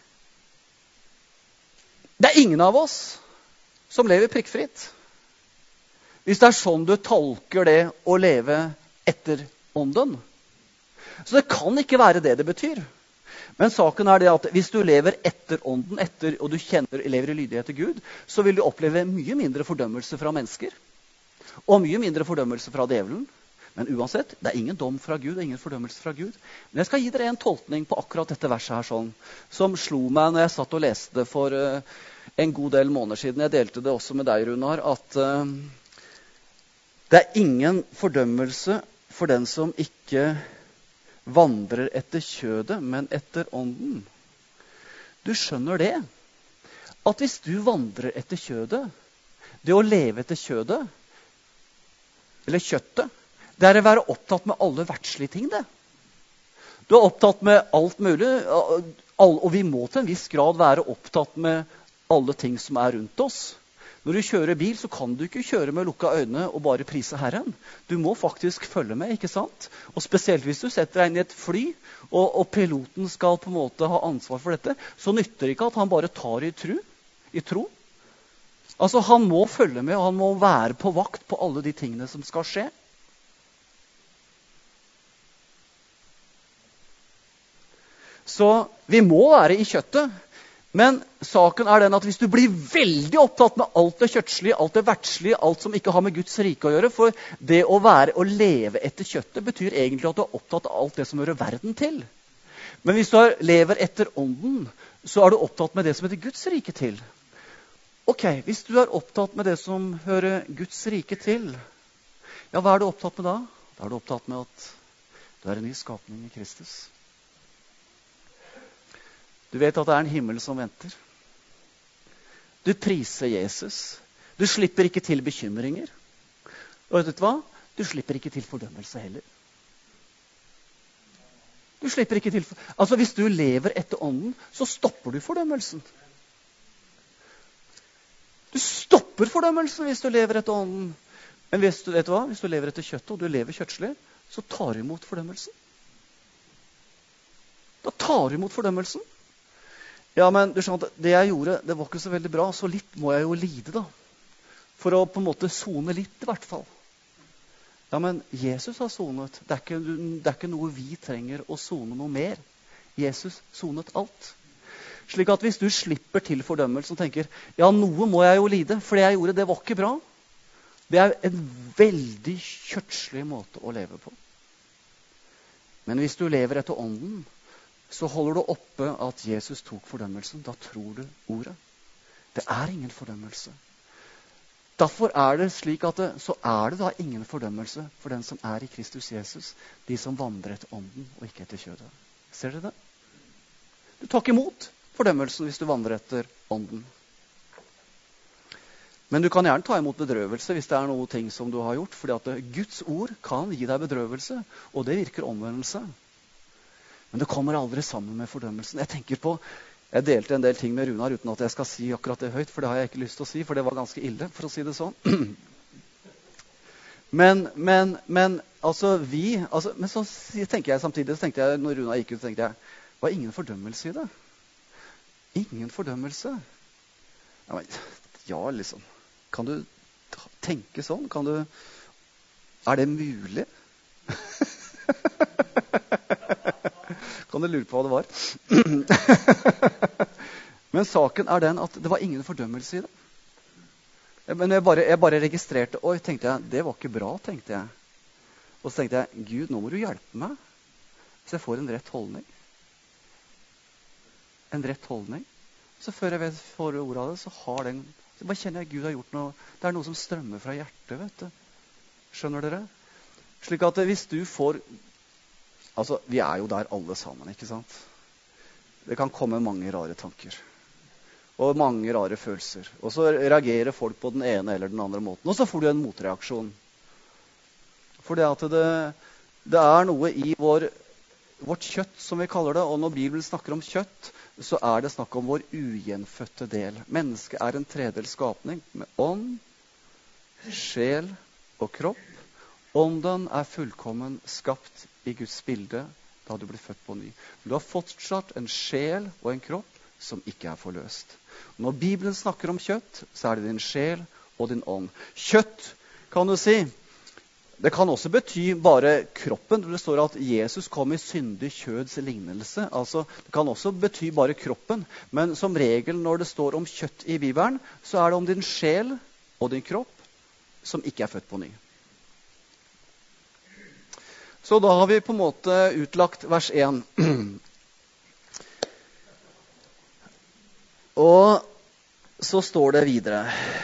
S1: det er ingen av oss som lever prikkfritt. Hvis det er sånn du tolker det å leve etter ånden. Så det kan ikke være det det betyr. Men saken er det at hvis du lever etter ånden, og du lever i lydighet til Gud, så vil du oppleve mye mindre fordømmelse fra mennesker. Og mye mindre fordømmelse fra djevelen. Men uansett, det er ingen dom fra Gud, og ingen fordømmelse fra Gud. Men jeg skal gi dere en tolkning på akkurat dette verset her sånn, som slo meg når jeg satt og leste det for en god del måneder siden. Jeg delte det også med deg, Runar, at det er ingen fordømmelse for den som ikke vandrer etter kjødet, men etter ånden. Du skjønner det, at hvis du vandrer etter kjødet, det å leve etter kjødet, eller kjøttet, det er å være opptatt med alle verdslige ting, det. Du er opptatt med alt mulig, og vi må til en viss grad være opptatt med alle ting som er rundt oss. Når du kjører bil, så kan du ikke kjøre med lukka øyne og bare prise Herren. Du må faktisk følge med, ikke sant? Og spesielt hvis du setter deg inn i et fly, og piloten skal på en måte ha ansvar for dette, så nytter det ikke at han bare tar i tro. Altså, han må følge med, og han må være på vakt på alle de tingene som skal skje. Så vi må være i kjøttet. Men saken er den at hvis du blir veldig opptatt med alt det kjøttslige, alt det verdslige, alt som ikke har med Guds rike å gjøre, for det å leve etter kjøttet betyr egentlig at du er opptatt av alt det som hører verden til. Men hvis du lever etter ånden, så er du opptatt med det som heter Guds rike til. Ok, hvis du er opptatt med det som hører Guds rike til, ja, hva er du opptatt med da? Da er du opptatt med at du er en ny skapning i Kristus. Du vet at det er en himmel som venter. Du priser Jesus. Du slipper ikke til bekymringer. Og vet du hva? Du slipper ikke til fordømmelse heller. Du slipper ikke til... Altså, hvis du lever etter ånden, så stopper du fordømmelsen. Du stopper fordømmelsen hvis du lever etter ånden. Men vet du hva? Hvis du lever etter kjøttet, og du lever kjøttslig, så tar du imot fordømmelsen. Da tar du imot fordømmelsen. Ja, men du skjønner at det jeg gjorde, det var ikke så veldig bra, så litt må jeg jo lide da. For å på en måte sone litt i hvert fall. Ja, men Jesus har sonet. Det er ikke noe vi trenger å sone noe mer. Jesus sonet alt. Slik at hvis du slipper til fordømmelse og tenker, ja, noe må jeg jo lide, for det jeg gjorde, det var ikke bra. Det er en veldig kjøttslig måte å leve på. Men hvis du lever etter ånden, så holder du oppe at Jesus tok fordømmelsen. Da tror du ordet. Det er ingen fordømmelse. Derfor er det slik at så er det da ingen fordømmelse for den som er i Kristus Jesus, de som vandrer etter ånden og ikke etter kjødet. Ser dere det? Du tar ikke imot fordømmelsen hvis du vandrer etter ånden. Men du kan gjerne ta imot bedrøvelse hvis det er noe ting som du har gjort, fordi at Guds ord kan gi deg bedrøvelse, og det virker omvendelse. Men det kommer aldri sammen med fordømmelsen. Jeg delte en del ting med Runar uten at jeg skal si akkurat det høyt, for det har jeg ikke lyst til å si, for det var ganske ille, for å si det sånn. Men så tenker jeg samtidig, når Runar gikk ut, tenkte jeg, det var ingen fordømmelse i det. Ingen fordømmelse. Ja, liksom. Kan du tenke sånn? Er det mulig? Kan du lure på hva det var? Men saken er den at det var ingen fordømmelse i det. Men jeg bare registrerte, tenkte jeg, det var ikke bra, tenkte jeg. Og så tenkte jeg, Gud, nå må du hjelpe meg, så jeg får en rett holdning. En rett holdning. Så før jeg får ordet av det, så bare kjenner jeg Gud har gjort noe. Det er noe som strømmer fra hjertet, vet du. Skjønner dere? Slik at hvis du får... Altså, vi er jo der alle sammen, ikke sant? Det kan komme mange rare tanker. Og mange rare følelser. Og så reagerer folk på den ene eller den andre måten. Og så får du en motreaksjon. For det er noe i vårt kjøtt, som vi kaller det. Og når Bibelen snakker om kjøtt, så er det snakk om vår ugjenfødte del. Mennesket er en tredelt skapning med ånd, sjel og kropp. Ånden er fullkommen skapt i Guds bilde da du blir født på ny. Men du har fortsatt en sjel og en kropp som ikke er forløst. Når Bibelen snakker om kjøtt, så er det din sjel og din ånd. Kjøtt, kan du si, det kan også bety bare kroppen. Det står at Jesus kom i syndig kjøds lignelse. Altså, det kan også bety bare kroppen. Men som regel når det står om kjøtt i Bibelen, så er det om din sjel og din kropp som ikke er født på ny. Så da har vi på en måte utlagt vers 1. Og så står det videre.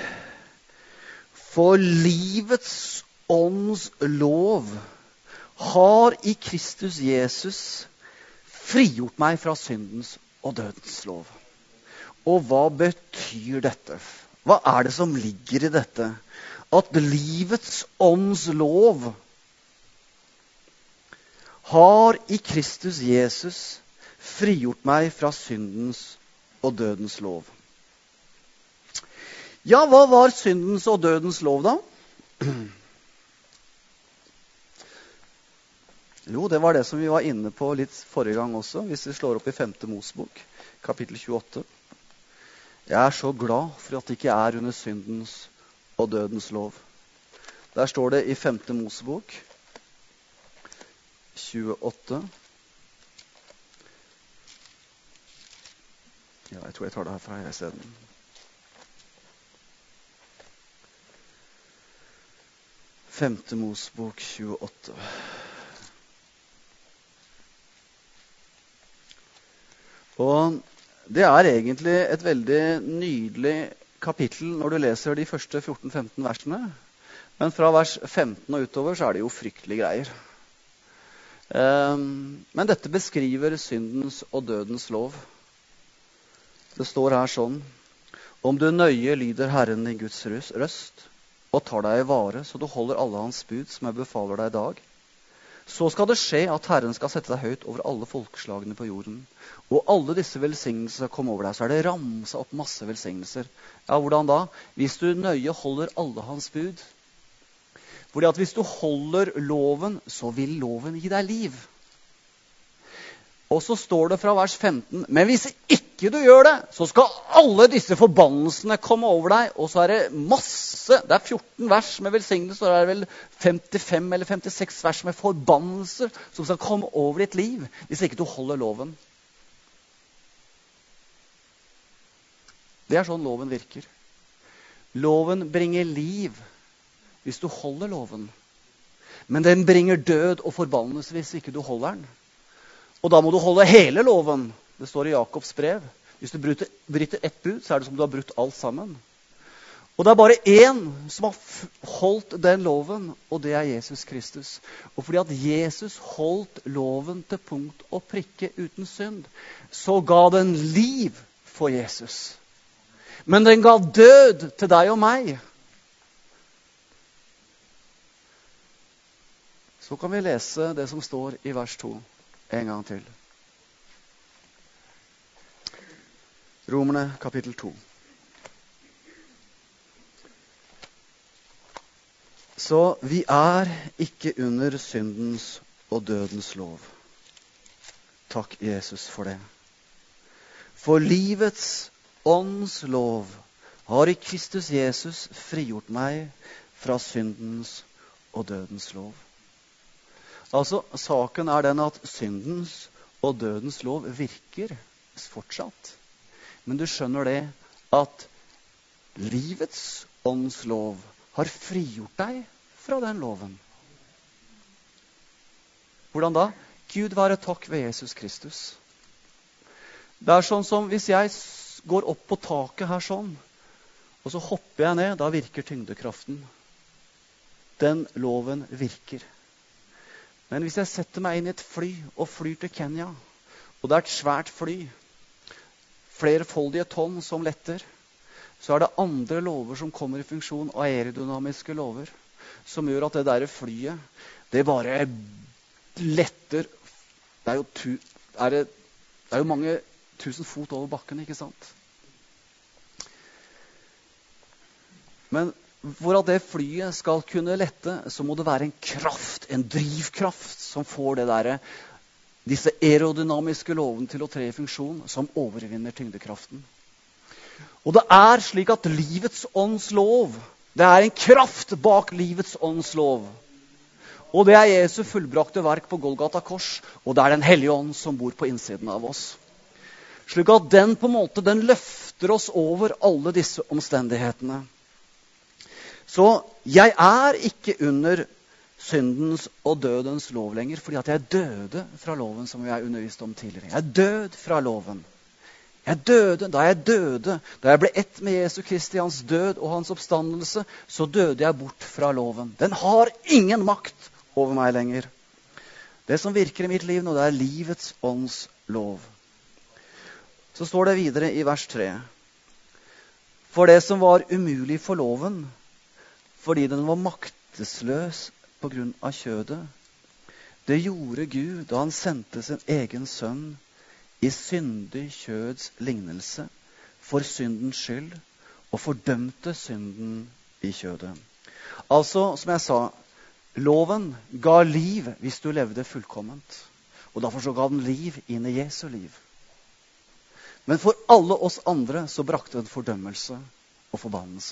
S1: For livets ånds lov har i Kristus Jesus frigjort meg fra syndens og dødens lov. Og hva betyr dette? Hva er det som ligger i dette? At livets ånds lov har i Kristus Jesus frigjort meg fra syndens og dødens lov. Ja, hva var syndens og dødens lov da? Jo, det var det som vi var inne på litt forrige gang også, hvis vi slår opp i 5. Mosebok, kapittel 28. Jeg er så glad for at det ikke er under syndens og dødens lov. Der står det i 5. Mosebok, 28. Ja, jeg tror jeg tar det herfra i stedet. Femte Mosebok 28. Og det egentlig et veldig nydelig kapittel når du leser de første 14-15 versene. Men fra vers 15 og utover så det jo fryktelige greier. Men dette beskriver syndens og dødens lov. Det står her sånn: om du nøye lyder Herren din Guds røst, og tar deg i vare, så du holder alle hans bud som jeg befaler deg i dag, så skal det skje at Herren skal sette deg høyt over alle folkeslagene på jorden. Og alle disse velsignelser skal komme over deg. Så det ramset opp masse velsignelser. Ja, hvordan da? Hvis du nøye holder alle hans bud. Fordi at hvis du holder loven, så vil loven gi deg liv. Og så står det fra vers 15, men hvis ikke du gjør det, så skal alle disse forbannelsene komme over deg. Og så det masse, det 14 vers med velsignelse, og det vel 55 eller 56 vers med forbannelser som skal komme over ditt liv, hvis ikke du holder loven. Det sånn loven virker. Loven bringer liv hvis du holder loven. Men den bringer død og forbannelse hvis ikke du holder den. Og da må du holde hele loven. Det står i Jakobs brev. Hvis du bryter ett bud, så det som du har brutt alt sammen. Og det bare én som har holdt den loven, og det Jesus Kristus. Og fordi at Jesus holdt loven til punkt og prikke uten synd, så ga den liv for Jesus. Men den ga død til deg og meg. Så kan vi lese det som står i vers 2 en gang til. Romerne kapittel 2. Så vi ikke under syndens og dødens lov. Takk Jesus for det. For livets ånds lov har i Kristus Jesus frigjort meg fra syndens og dødens lov. Altså, saken den at syndens og dødens lov virker fortsatt. Men du skjønner det at livets ånds lov har frigjort deg fra den loven. Hvordan da? Gud være takk ved Jesus Kristus. Det sånn som hvis jeg går opp på taket her sånn, og så hopper jeg ned, da virker tyngdekraften. Den loven virker. Men hvis jeg setter meg inn i et fly og flyr til Kenya, og det et svært fly, flerfoldige tonn som letter, så det andre lover som kommer i funksjon, aerodynamiske lover, som gjør at det der flyet, det bare letter. Det jo mange tusen fot over bakken, ikke sant? Men for at det flyet skal kunne lette, så må det være en kraft, en drivkraft, som får disse aerodynamiske lovene til å tre i funksjon, som overvinner tyngdekraften. Og det slik at livets ånds lov, det en kraft bak livets ånds lov. Og det Jesu fullbrakte verk på Golgata kors, og det Den hellige ånd som bor på innsiden av oss. Slik at den på en måte, den løfter oss over alle disse omstendighetene. Så jeg ikke under syndens og dødens lov lenger, fordi at jeg døde fra loven, som jeg underviste om tidligere. Jeg død fra loven. Jeg døde, da jeg ble ett med Jesu Kristi, hans død og hans oppstandelse, så døde jeg bort fra loven. Den har ingen makt over meg lenger. Det som virker i mitt liv nå, det livets ånds lov. Så står det videre i vers 3. For det som var umulig for loven, fordi den var maktesløs på grunn av kjødet, det gjorde Gud da han sendte sin egen sønn i syndig kjøds lignelse for syndens skyld, og fordømte synden i kjødet. Altså, som jeg sa, loven ga liv hvis du levde fullkomment. Og derfor så ga den liv inn i Jesu liv. Men for alle oss andre så brakte den fordømmelse og forbannelse.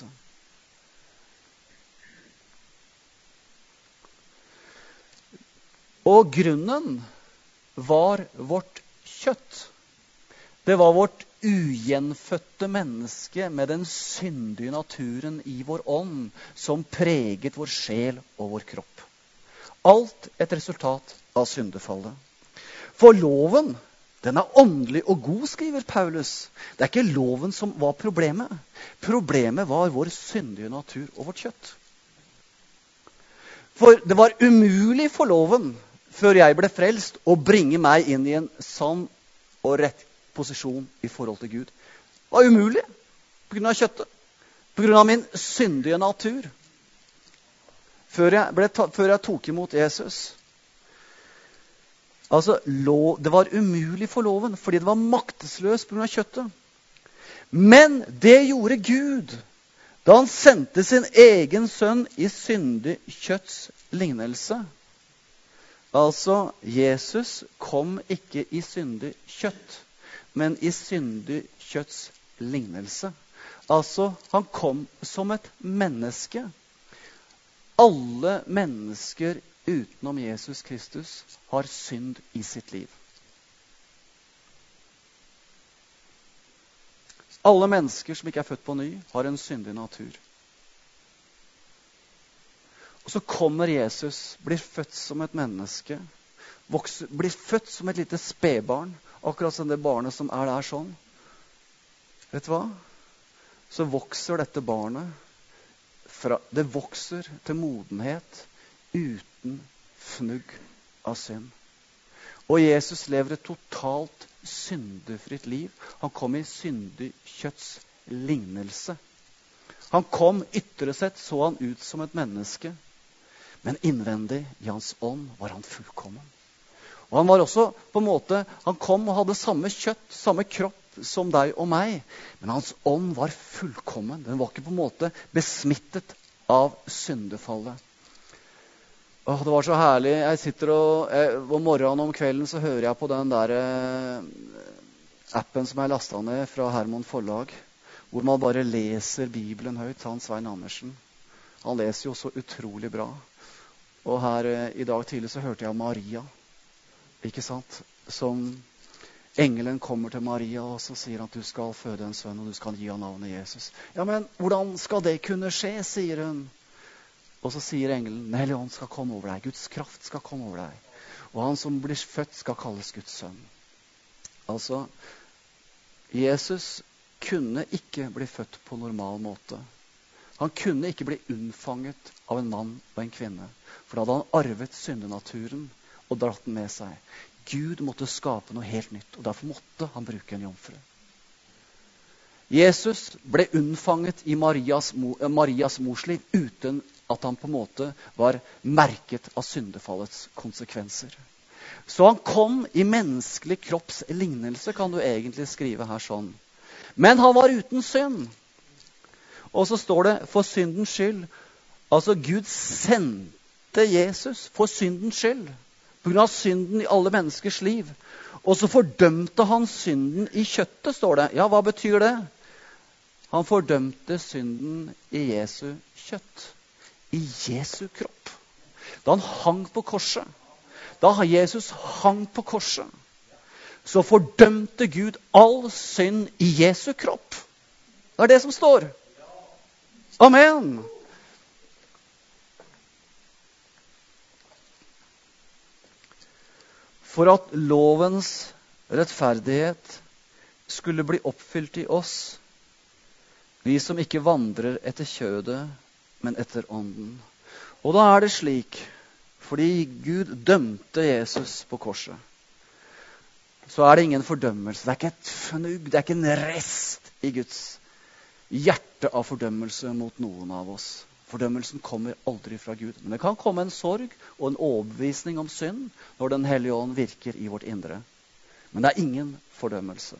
S1: Og grunnen var vårt kjøtt. Det var vårt ugjenfødte menneske med den syndige naturen i vår ånd som preget vår sjel og vår kropp. Alt et resultat av syndefallet. For loven, Den er åndelig og god, skriver Paulus. Det er ikke loven som var problemet. Problemet var vår syndige natur og vårt kjøtt. For det var umulig for loven, før jeg ble frelst, å bringe meg inn i en sann og rett posisjon i forhold til Gud. Det var umulig på grunn av kjøttet, på grunn av min syndige natur. Før jeg tok imot Jesus. Altså, det var umulig for loven, fordi det var maktesløst på grunn av kjøttet. Men det gjorde Gud, da han sendte sin egen sønn i syndig kjøtts lignelse. Altså, Jesus kom ikke i syndig kjøtt, men i syndig kjøtts lignelse. Altså, han kom som et menneske. Alle mennesker utenom Jesus Kristus har synd i sitt liv. Alle mennesker som ikke er født på ny, har en syndig natur. Og så kommer Jesus, blir født som et menneske, blir født som et lite spedbarn, akkurat som det barnet som er der sånn. Vet du hva? Så vokser dette barnet, det vokser til modenhet, uten fnugg av synd. Og Jesus lever et totalt syndefritt liv. Han kom i syndig kjøtts lignelse. Han kom, ytre sett så han ut som et menneske. Men innvendig i hans ånd var han fullkommen. Og han var også på en måte, han kom og hadde samme kjøtt, samme kropp som deg og meg. Men hans ånd var fullkommen. Den var ikke på en måte besmittet av syndefallet. Det var så herlig. Jeg sitter om morgenen og om kvelden så hører jeg på den der appen som jeg lastet ned fra Hermon Forlag, hvor man bare leser Bibelen høyt, han Svein Andersen. Han leser jo så utrolig bra. Og her i dag tidlig så hørte jeg om Maria, ikke sant? Som engelen kommer til Maria og så sier at du skal føde en sønn og du skal gi han navnet Jesus. Ja, men hvordan skal det kunne skje, sier hun. Og så sier engelen, Den hellige ånd skal komme over deg. Guds kraft skal komme over deg. Og han som blir født skal kalles Guds sønn. Altså, Jesus kunne ikke bli født på normal måte. Han kunne ikke bli unnfanget av en mann og en kvinne. For da hadde han arvet syndenaturen og dratt den med seg. Gud måtte skape noe helt nytt, og derfor måtte han bruke en jomfru. Jesus ble unnfanget i Marias morsliv uten at han på en måte var merket av syndefallets konsekvenser. Så han kom i menneskelig kropps lignelse, kan du egentlig skrive her sånn. Men han var uten synd. Og så står det, for syndens skyld. Altså Gud sendte Jesus for syndens skyld. På grunn av synden i alle menneskers liv. Og så fordømte han synden i kjøttet, står det. Ja, hva betyr det? Han fordømte synden i Jesu kjøtt. I Jesu kropp. Da han hang på korset. Da Jesus hang på korset. Så fordømte Gud all synd i Jesu kropp. Det er det som står. Amen. For at lovens rettferdighet skulle bli oppfylt i oss, vi som ikke vandrer etter kjødet, men etter ånden. Og da er det slik, fordi Gud dømte Jesus på korset, så er det ingen fordømmelse. Det er ikke et fnugg, det er ikke en rest i Guds hjerte av fordømmelse mot noen av oss. Fordømmelsen kommer aldri fra Gud. Men det kan komme en sorg og en overbevisning om synd når Den hellige ånd virker i vårt indre. Men det er ingen fordømmelse.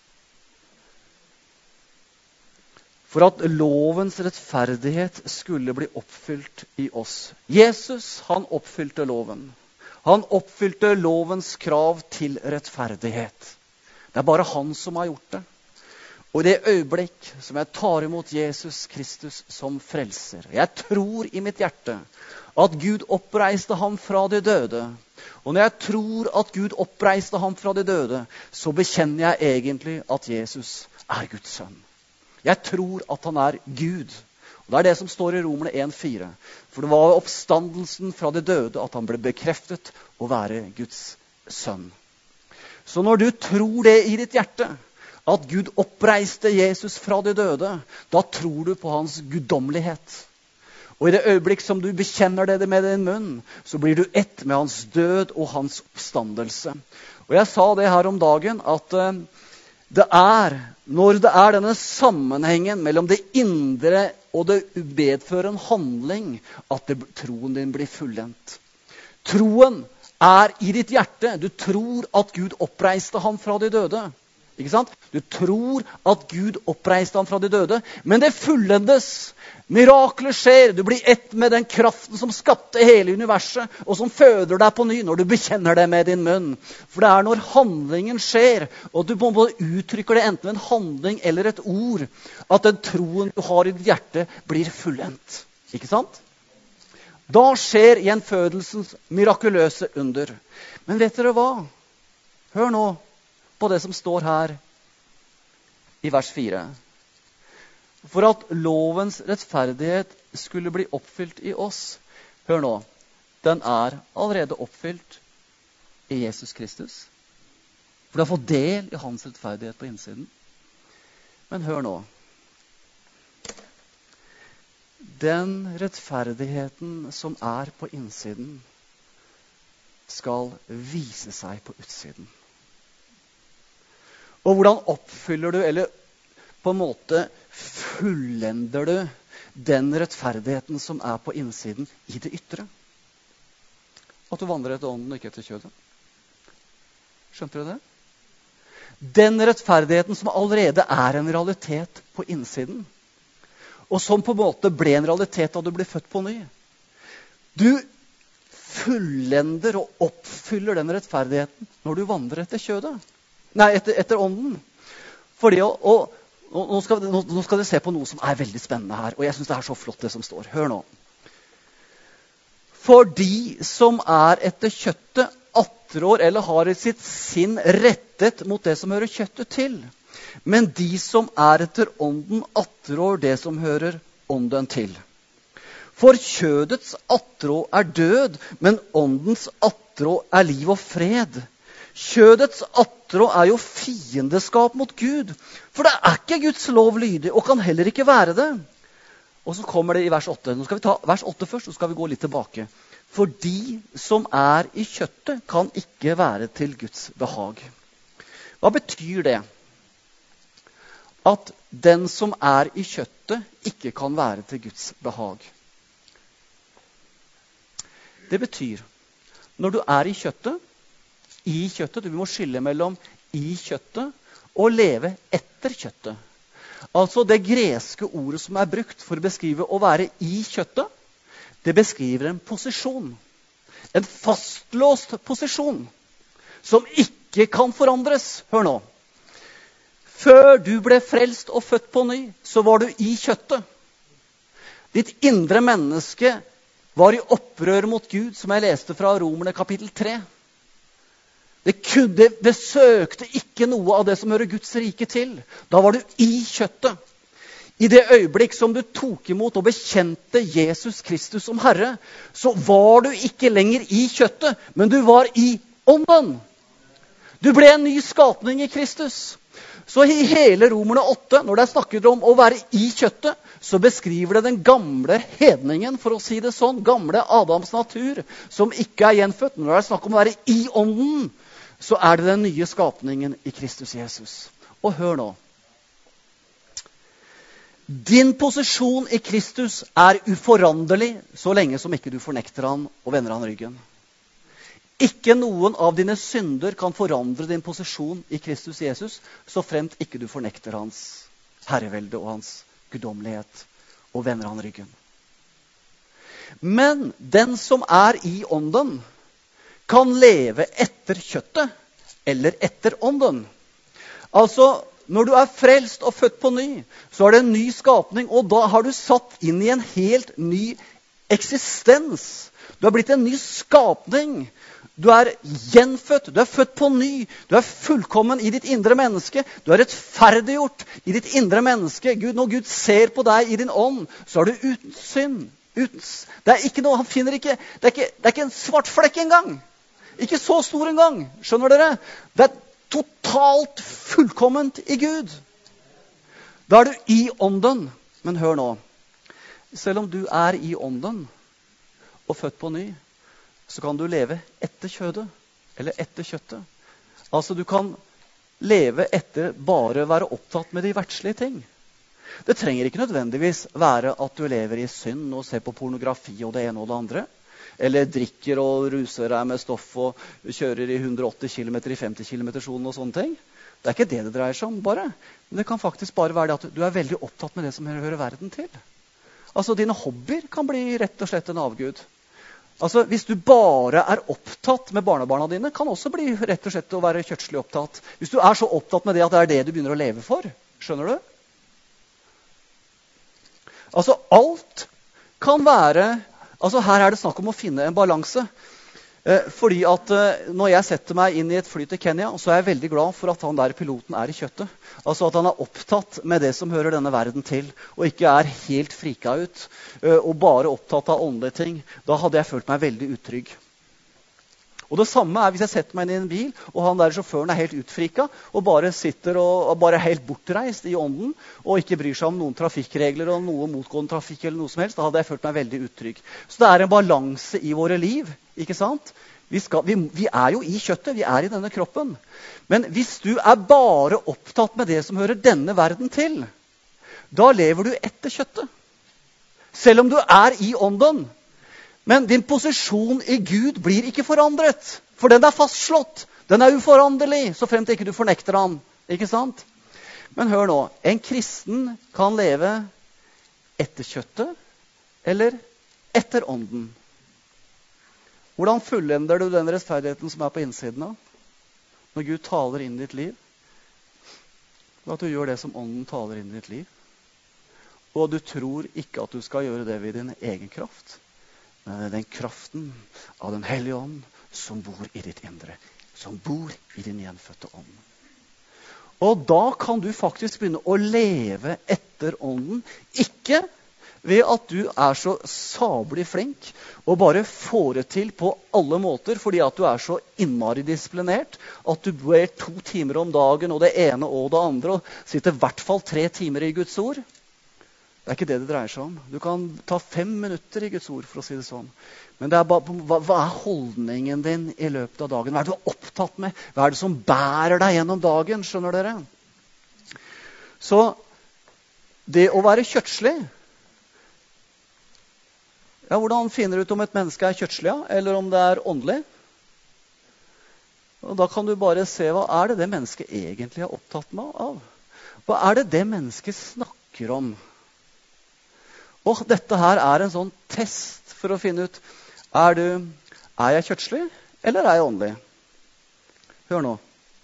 S1: For at lovens rettferdighet skulle bli oppfylt i oss. Jesus, han oppfylte loven. Han oppfylte lovens krav til rettferdighet. Det er bare han som har gjort det. Og i det øyeblikk som jeg tar imot Jesus Kristus som frelser, jeg tror i mitt hjerte at Gud oppreiste ham fra de døde. Og når jeg tror at Gud oppreiste ham fra de døde, så bekjenner jeg egentlig at Jesus er Guds sønn. Jeg tror at han er Gud. Og det er det som står i Romerne 1,4. For det var oppstandelsen fra de døde at han ble bekreftet å være Guds sønn. Så når du tror det i ditt hjerte, at Gud oppreiste Jesus fra de døde, da tror du på hans guddommelighet. Og i det øyeblikk som du bekjenner det med din munn, så blir du ett med hans død og hans oppstandelse. Og jeg sa det her om dagen, at det er når det er denne sammenhengen mellom det indre og det medfører en handling, at troen din blir fullendt. Troen er i ditt hjerte. Du tror at Gud oppreiste ham fra de døde. Ikke sant? Du tror at Gud oppreiste ham fra de døde, men det fullendes. Mirakler skjer. Du blir ett med den kraften som skapte hele universet, og som føder deg på ny når du bekjenner det med din munn. For det er når handlingen skjer, og du både uttrykker det enten med en handling eller et ord, at den troen du har i ditt hjerte blir fullendt. Ikke sant? Da skjer gjenfødelsens mirakuløse under. Men vet dere hva? Hør nå på det som står her i vers 4. For at lovens rettferdighet skulle bli oppfylt i oss. Hør nå, den er allerede oppfylt i Jesus Kristus. For du har fått del i hans rettferdighet på innsiden. Men hør nå. Den rettferdigheten som er på innsiden, skal vise seg på utsiden. Og hvordan oppfyller du, eller på en måte fullender du den rettferdigheten som er på innsiden i det ytre? At du vandrer etter ånden og ikke etter kjødet. Skjønte du det? Den rettferdigheten som allerede er en realitet på innsiden, og som på en måte ble en realitet da du ble født på ny. Du fullender og oppfyller den rettferdigheten når du vandrer etter kjødet. Nei, etter ånden. Fordi nå skal dere se på noe som er veldig spennende her, og jeg synes det er så flott det som står. Hør nå. For de som er etter kjøttet attrår eller har i sitt sinn rettet mot det som hører kjøttet til. Men de som er etter ånden attrår det som hører ånden til. For kjødets attrå er død, men åndens attrå er liv og fred. Kjødets attrå er jo fiendeskap mot Gud, for det er ikke Guds lov lydig, og kan heller ikke være det. Og så kommer det i vers 8. Nå skal vi ta vers 8 først, så skal vi gå litt tilbake. For de som er i kjøttet kan ikke være til Guds behag. Hva betyr det? At den som er i kjøttet ikke kan være til Guds behag. Det betyr, når du er i kjøttet, du må skille mellom i kjøttet og leve etter kjøttet. Altså det greske ordet som er brukt for å beskrive å være i kjøttet, det beskriver en posisjon. En fastlåst posisjon som ikke kan forandres. Hør nå. Før du ble frelst og født på ny, så var du i kjøttet. Ditt indre menneske var i opprør mot Gud, som jeg leste fra Romerne kapittel 3. Det søkte ikke noe av det som hører Guds rike til. Da var du i kjøttet. I det øyeblikk som du tok imot og bekjente Jesus Kristus som Herre, så var du ikke lenger i kjøttet, men du var i ånden. Du ble en ny skapning i Kristus. Så i hele Romerne 8, når det er snakket om å være i kjøttet, så beskriver det den gamle hedningen, for å si det sånn, gamle Adams natur, som ikke er gjenfødt. Når det er snakk om å være i ånden, så er det den nye skapningen i Kristus Jesus. Og hør nå. Din posisjon i Kristus er uforanderlig så lenge som ikke du fornekter han og vender han ryggen. Ikke noen av dine synder kan forandre din posisjon i Kristus Jesus, så fremt ikke du fornekter hans herrevelde og hans guddommelighet og vender han ryggen. Men den som er i ånden, kan leve etter kjøttet eller etter ånden. Altså, når du er frelst og født på ny, så er det en ny skapning, og da har du satt inn i en helt ny eksistens. Du har blitt en ny skapning. Du er gjenfødt, du er født på ny, du er fullkommen i ditt indre menneske, du er rettferdiggjort i ditt indre menneske. Når Gud ser på deg i din ånd, så er du uten synd. Det er ikke noe, han finner ikke, det er ikke en svart flekk engang. Ikke så stor engang, skjønner dere? totalt fullkomment i Gud. Da er du i ånden. Men hør nå. Selv om du er i ånden og født på ny, så kan du leve etter kjødet, eller etter kjøttet. Altså du kan leve etter bare være opptatt med de verdslige ting. Det trenger ikke nødvendigvis være at du lever i synd og ser på pornografi og det ene og det andre. Eller drikker og ruser deg med stoff og kjører i 180 km i 50 km-sonen og sånne ting. Det er ikke det dreier seg om bare. Men det kan faktisk bare være det at du er veldig opptatt med det som hører verden til. Altså dine hobbyer kan bli rett og slett en avgud. Altså hvis du bare er opptatt med barnebarna dine, kan også bli rett og slett å være kjøttslig opptatt. Hvis du er så opptatt med det at det er det du begynner å leve for. Skjønner du? Altså alt kan være... Altså her er det snakk om å finne en balanse. Fordi at når jeg setter meg inn i et fly til Kenya, så er jeg veldig glad for at han der piloten er i kjøttet. Altså at han er opptatt med det som hører denne verden til, og ikke er helt frika ut, og bare opptatt av åndelige ting. Da hadde jeg følt meg veldig utrygg. Og det samme er hvis jeg setter meg inn i en bil, og han der sjåføren er helt utfrika, og bare sitter og bare helt bortreist i ånden, og ikke bryr seg om noen trafikkregler og noe motgående trafikk eller noe som helst, da hadde jeg følt meg veldig utrygg. Så det er en balanse i våre liv, ikke sant? Vi er jo i kjøttet, vi er i denne kroppen. Men hvis du er bare opptatt med det som hører denne verden til, da lever du etter kjøttet. Selv om du er i ånden. Men din posisjon i Gud blir ikke forandret, for den er fastslått. Den er uforanderlig, så fremt ikke du fornekter han. Ikke sant? Men hør nå, en kristen kan leve etter kjøttet eller etter ånden. Hvordan fullender du den rettferdigheten som er på innsiden av? Når Gud taler inn i ditt liv, og at du gjør det som ånden taler inn i ditt liv. Og du tror ikke at du skal gjøre det ved din egen kraft. Men det er den kraften av den hellige ånd som bor i ditt indre. Som bor i din gjenfødte ånd. Og da kan du faktisk begynne å leve etter ånden. Ikke ved at du er så sablig flink og bare får det til på alle måter, fordi at du er så innmari disiplinert, at du ber 2 timer om dagen og det ene og det andre, og sitter i hvert fall 3 timer i Guds ord. Det er ikke det det dreier seg om. Du kan ta 5 minutter i Guds ord, for å si det sånn. Men det er bare, hva er holdningen din i løpet av dagen? Hva er det du er opptatt med? Hva er det som bærer deg gjennom dagen, skjønner dere? Så det å være kjøttslig, ja, hvordan finner du ut om et menneske er kjøttslig, eller om det er åndelig? Og da kan du bare se, hva er det mennesket egentlig er opptatt av? Hva er det mennesket snakker om? Og dette her er en sånn test for å finne ut, er jeg kjøttslig, eller er jeg åndelig? Hør nå.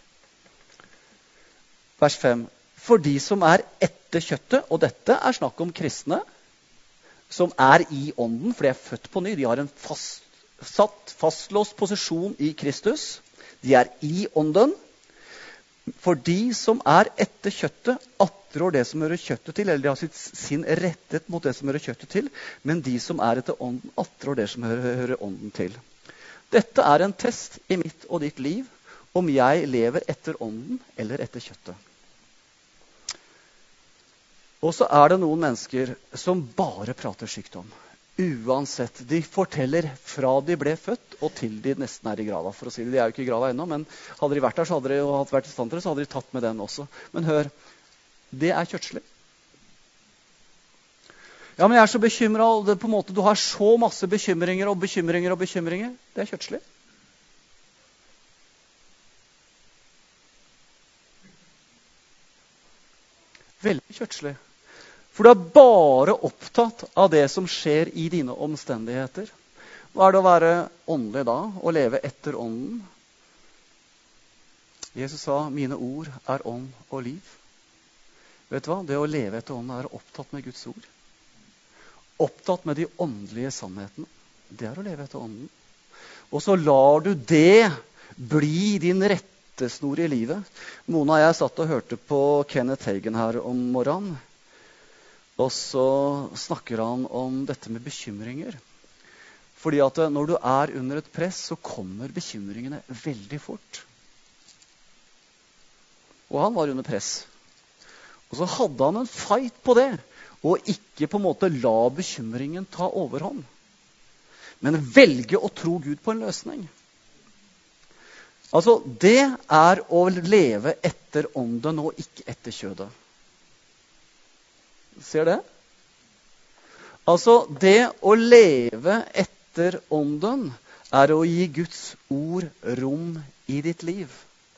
S1: Vers 5. For de som er etter kjøttet, og dette er snakk om kristne, som er i ånden, for de er født på ny, de har en fastlåst posisjon i Kristus, de er i ånden. For de som er etter kjøttet, attrår det som hører kjøttet til, eller de har sitt sinn rettet mot det som hører kjøttet til, men de som er etter ånden, attrår det som hører ånden til. Dette er en test i mitt og ditt liv, om jeg lever etter ånden eller etter kjøttet. Og så er det noen mennesker som bare prater sykdom. Uansett, de forteller fra de ble født og til de nesten er i grava, for å si det. De er jo ikke i grava ennå, men hadde de vært der, så hadde de vært i stand til det, så hadde de tatt med den også. Men hør, det er kjøttslig. Ja, men jeg er så bekymret, og på en måte, du har så masse bekymringer og bekymringer og bekymringer. Det er kjøttslig. Veldig kjøttslig. For du er bare opptatt av det som skjer i dine omstendigheter. Hva er det å være åndelig da? Å leve etter ånden? Jesus sa, mine ord er ånd og liv. Vet du hva? Det å leve etter ånden er opptatt med Guds ord. Opptatt med de åndelige sannhetene. Det er å leve etter ånden. Og så lar du det bli din rettesnor i livet. Mona og jeg satt og hørte på Kenneth Hagin her om morgenen. Og så snakker han om dette med bekymringer. Fordi at når du er under et press, så kommer bekymringene veldig fort. Og han var under press. Og så hadde han en fight på det, og ikke på en måte la bekymringen ta overhånd. Men velge å tro Gud på en løsning. Altså, det er å leve etter ånden og ikke etter kjødet. Ser det? Altså, det å leve etter ånden er å gi Guds ord rom i ditt liv.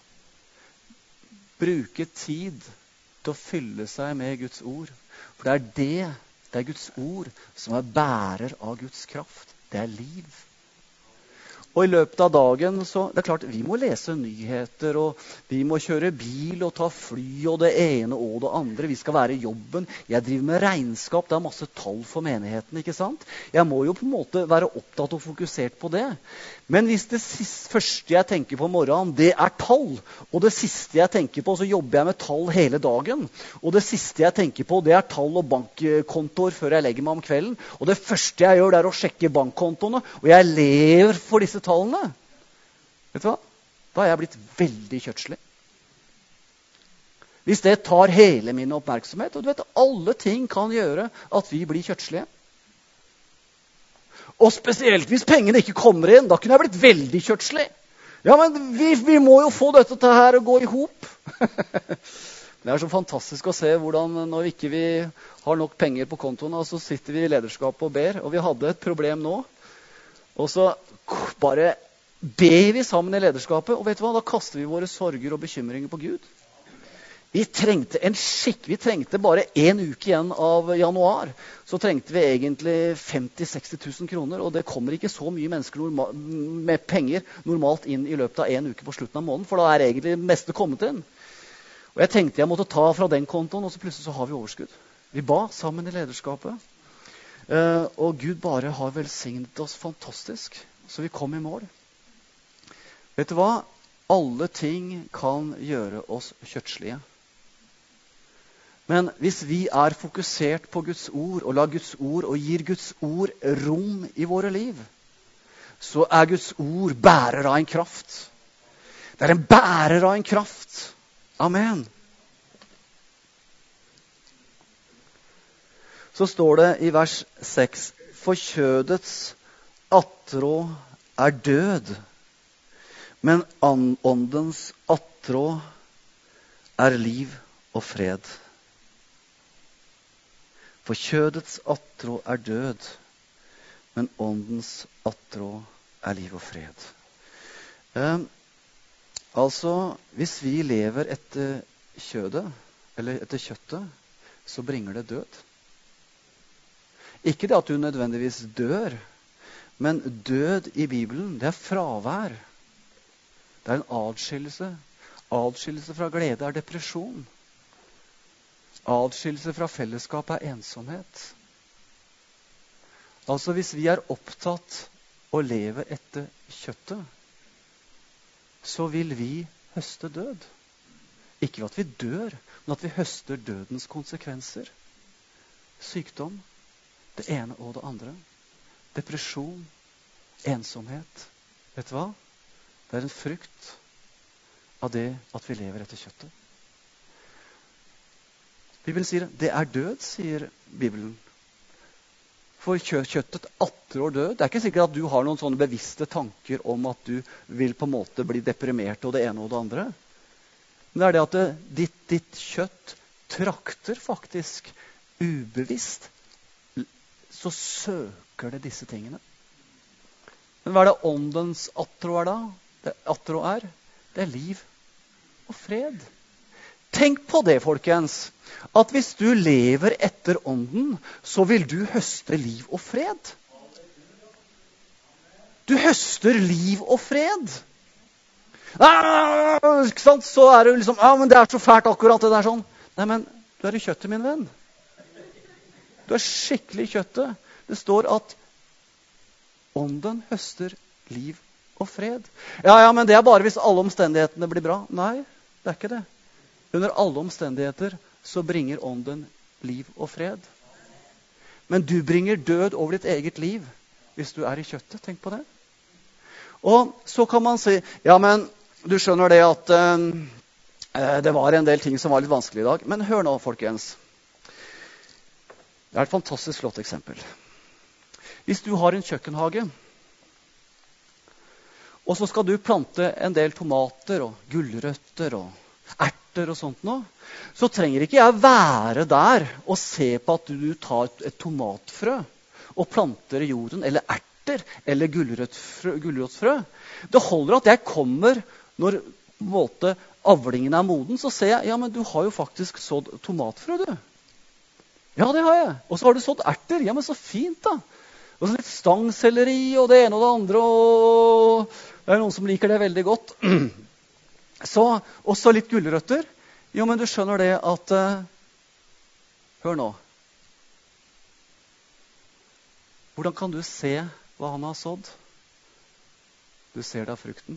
S1: Bruke tid til å fylle seg med Guds ord. For det er Guds ord som er bærer av Guds kraft. Det er liv. Og i løpet av dagen, så det er klart, vi må lese nyheter, og vi må kjøre bil og ta fly, og det ene og det andre. Vi skal være i jobben. Jeg driver med regnskap, det er masse tall for menigheten, ikke sant? Jeg må jo på en måte være opptatt og fokusert på det. Men hvis det første jeg tenker på morgenen, det er tall, og det siste jeg tenker på, så jobber jeg med tall hele dagen, og det siste jeg tenker på, det er tall og bankkontoer før jeg legger meg om kvelden, og det første jeg gjør, det er å sjekke bankkontoene, og jeg lever for disse tallene. Vet du hva? Da har jeg blitt veldig kjøttslig. Hvis det tar hele min oppmerksomhet, og du vet, alle ting kan gjøre at vi blir kjøttslige. Og spesielt hvis pengene ikke kommer inn, da kunne jeg blitt veldig kjøttslig. Ja, men vi må jo få dette til her å gå i hop. Det er så fantastisk å se hvordan når vi ikke har nok penger på kontoen, så sitter vi i lederskapet og ber, og vi hadde et problem nå. Og så bare ber vi sammen i lederskapet, og vet du hva? Da kaster vi våre sorger og bekymringer på Gud. Vi trengte bare en uke igjen av januar. Så trengte vi egentlig 50 000-60 000 kroner, og det kommer ikke så mye mennesker med penger normalt inn i løpet av en uke på slutten av måneden, for da er egentlig det meste kommet inn. Og jeg tenkte jeg måtte ta fra den kontoen, og så plutselig så har vi overskudd. Vi ba sammen i lederskapet. Og Gud bare har velsignet oss fantastisk, så vi kom i mål. Vet du hva? Alle ting kan gjøre oss kjøttslige. Men hvis vi er fokusert på Guds ord, og lar Guds ord, og gir Guds ord rom i våre liv, så er Guds ord bærer av en kraft. Det er en bærer av en kraft. Amen. Så står det i vers 6, for kjødets attrå er død, men åndens attrå er liv og fred. For kjødets attrå er død, men åndens attrå er liv og fred. Altså, hvis vi lever etter kjødet, eller etter kjøttet, så bringer det død. Ikke det at du nødvendigvis dør, men død i Bibelen, det er fravær. Det er en adskillelse. Adskillelse fra glede er depresjon. Adskillelse fra fellesskap er ensomhet. Altså hvis vi er opptatt å leve etter kjøttet, så vil vi høste død. Ikke at vi dør, men at vi høster dødens konsekvenser. Sykdom, det ene og det andre. Depresjon, ensomhet. Vet du hva? Det er en frukt av det at vi lever etter kjøttet. Bibelen sier, det er død, sier Bibelen. For kjøttet attrår død. Det er ikke sikkert at du har noen sånne bevisste tanker om at du vil på en måte bli deprimert og det ene og det andre. Men det er det at ditt kjøtt trakter faktisk ubevisst. Så søker det disse tingene. Men hva er det åndens attrå er da? Det attrå er, det er liv og fred. Tenk på det, folkens, at hvis du lever etter ånden, så vil du høste liv og fred. Du høster liv og fred. Ikke sant? Så er det liksom, men det er så fælt akkurat det der sånn. Nei, men du er i kjøttet, min venn. Du er skikkelig i kjøttet. Det står at ånden høster liv og fred. Ja, men det er bare hvis alle omstendighetene blir bra. Nei, det er ikke det. Under alle omstendigheter så bringer ånden liv og fred. Men du bringer død over ditt eget liv hvis du er i kjøttet. Tenk på det. Og så kan man si, ja, men du skjønner det at Det var en del ting som var litt vanskelig i dag. Men hør nå, folkens. Det er et fantastisk flott eksempel. Hvis du har en kjøkkenhage, og så skal du plante en del tomater og gulrøtter og erter og sånt nå, så trenger ikke jeg være der og se på at du tar et tomatfrø og planter i jorden, eller erter, eller gulrøttfrø. Det holder at jeg kommer når på en måte avlingen er moden, så ser jeg, ja, men du har jo faktisk sådd tomatfrø, du. Ja, det har jeg. Og så har du sådd erter. Ja, men så fint da. Og så litt stangselleri og det ene og det andre, og det er noen som liker det veldig godt. Så også litt gulrøtter. Jo, men du skjønner det at, hør nå. Hvordan kan du se hva han har sådd? Du ser det av frukten.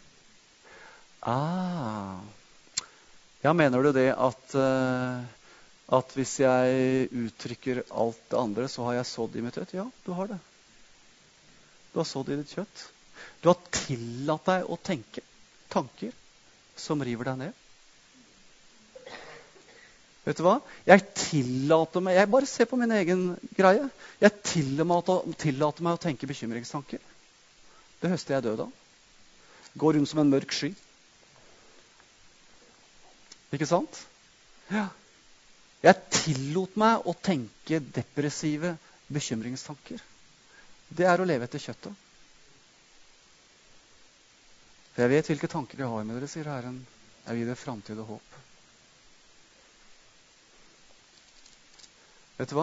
S1: Ja, mener du det at hvis jeg uttrykker alt det andre, så har jeg sådd i mitt kjøtt? Ja, du har det. Du har sådd i ditt kjøtt. Du har tillatt deg å tenke tanker som river deg ned. Vet du hva? Jeg tillater meg, jeg bare ser på min egen greie. Jeg tillater meg å tenke bekymringstanker. Det høster jeg død av. Går rundt som en mørk sky. Ikke sant? Ja. Jeg tillot meg å tenke depressive bekymringstanker. Det er å leve etter kjøttet. For jeg vet hvilke tanker jeg har med dere, sier Herren. Jeg gir dere framtid og håp. Vet du hva?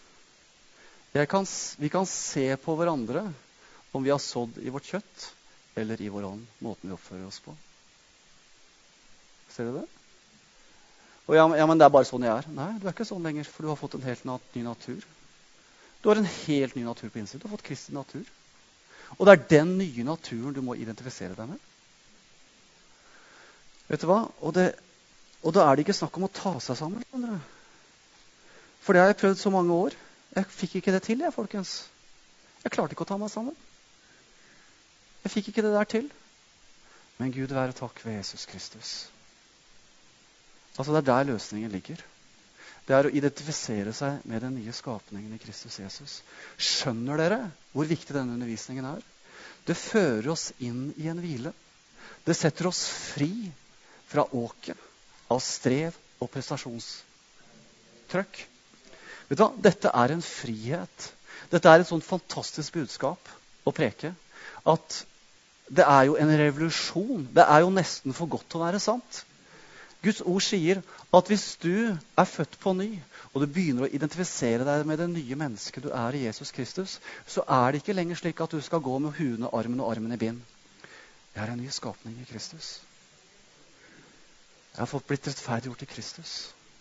S1: Vi kan se på hverandre om vi har sådd i vårt kjøtt eller i vår ånd, måten vi oppfører oss på. Ser du det? Og ja, men det er bare sånn jeg er. Nei, du er ikke sånn lenger, for du har fått en helt ny natur. Du har en helt ny natur på innsiden. Du har fått Kristi natur. Og det er den nye naturen du må identifisere deg med. Vet du hva? Og da er det ikke snakk om å ta seg sammen. For det har jeg prøvd så mange år. Jeg fikk ikke det til, folkens. Jeg klarte ikke å ta meg sammen. Jeg fikk ikke det der til. Men Gud være takk ved Jesus Kristus. Altså det er der løsningen ligger. Det er å identifisere seg med den nye skapningen i Kristus Jesus. Skjønner dere hvor viktig denne undervisningen er? Det fører oss inn i en hvile. Det setter oss fri fra åket av strev og prestasjonstrøkk. Vet du hva? Dette er en frihet. Dette er et sånt fantastisk budskap å preke. At det er jo en revolusjon. Det er jo nesten for godt til å være sant. Guds ord sier at hvis du er født på ny, og du begynner å identifisere deg med det nye mennesket du er i Jesus Kristus, så er det ikke lenger slik at du skal gå med huene, armen og armen i bind. Jeg er en ny skapning i Kristus. Jeg har fått blitt rettferdiggjort i Kristus.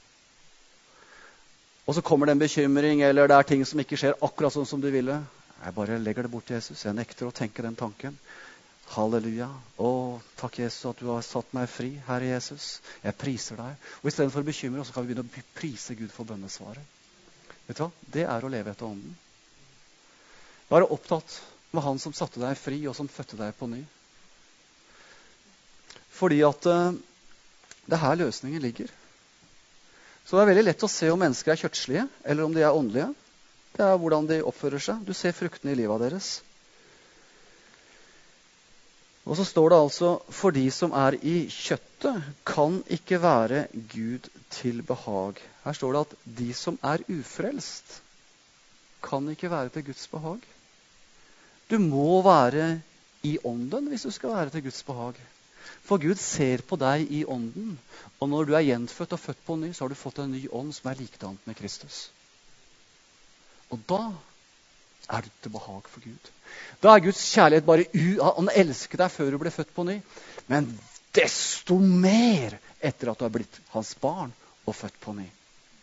S1: Og så kommer det en bekymring, eller det er ting som ikke skjer akkurat sånn som du ville. Jeg bare legger det bort til Jesus. Jeg nekter å tenke den tanken. Halleluja. Å, takk Jesus at du har satt meg fri, Herre Jesus. Jeg priser deg. Og i stedet for å bekymre oss, så kan vi begynne å prise Gud for bønnesvaret. Vet du hva? Det er å leve etter ånden. Være opptatt med han som satte deg fri, og som fødte deg på ny. Fordi at det er her løsningen ligger. Så det er veldig lett å se om mennesker er kjøttslige, eller om de er åndelige. Det er hvordan de oppfører seg. Du ser fruktene i livet deres. Og så står det altså, for de som er i kjøttet, kan ikke være Gud til behag. Her står det at de som er ufrelst, kan ikke være til Guds behag. Du må være i ånden hvis du skal være til Guds behag. For Gud ser på deg i ånden, og når du er gjenfødt og født på ny, så har du fått en ny ånd som er likdant med Kristus. Og da er du til behag for Gud. Da er Guds kjærlighet bare han elsker deg før du ble født på ny, men desto mer etter at du har blitt hans barn og født på ny.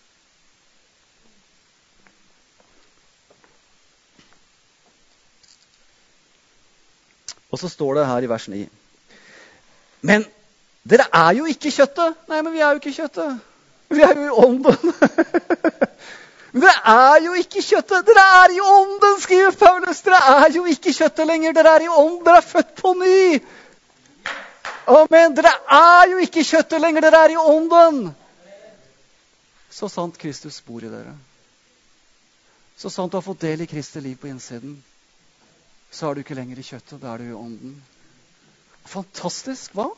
S1: Og så står det her i vers 9. Men dere er jo ikke kjøttet. Nei, men vi er jo ikke kjøttet. Vi er jo i ånden. Men dere er jo ikke kjøttet. Dere er i ånden, skriver Paulus. Dere er jo ikke kjøttet lenger. Dere er i ånden. Dere er født på ny. Amen, dere er jo ikke i kjøttet lenger, dere er i ånden. Så sant Kristus bor i dere. Så sant du har fått del i Kristi liv på innsiden, så er du ikke lenger i kjøttet, da er du i ånden. Fantastisk, hva?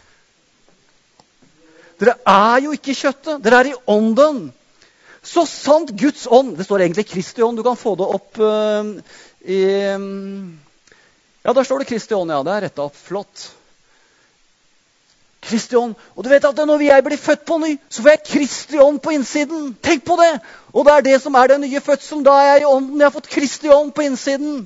S1: Dere er jo ikke i kjøttet, dere er i ånden. Så sant Guds ånd, det står egentlig Kristi ånd, du kan få det opp i... Ja, der står det Kristi ånd, ja, det er rettet opp, flott. Kristi ånd. Og du vet at når jeg blir født på ny, så får jeg Kristi ånd på innsiden. Tenk på det! Og det er det som er den nye fødselen. Da er jeg i ånden. Jeg har fått Kristi ånd på innsiden.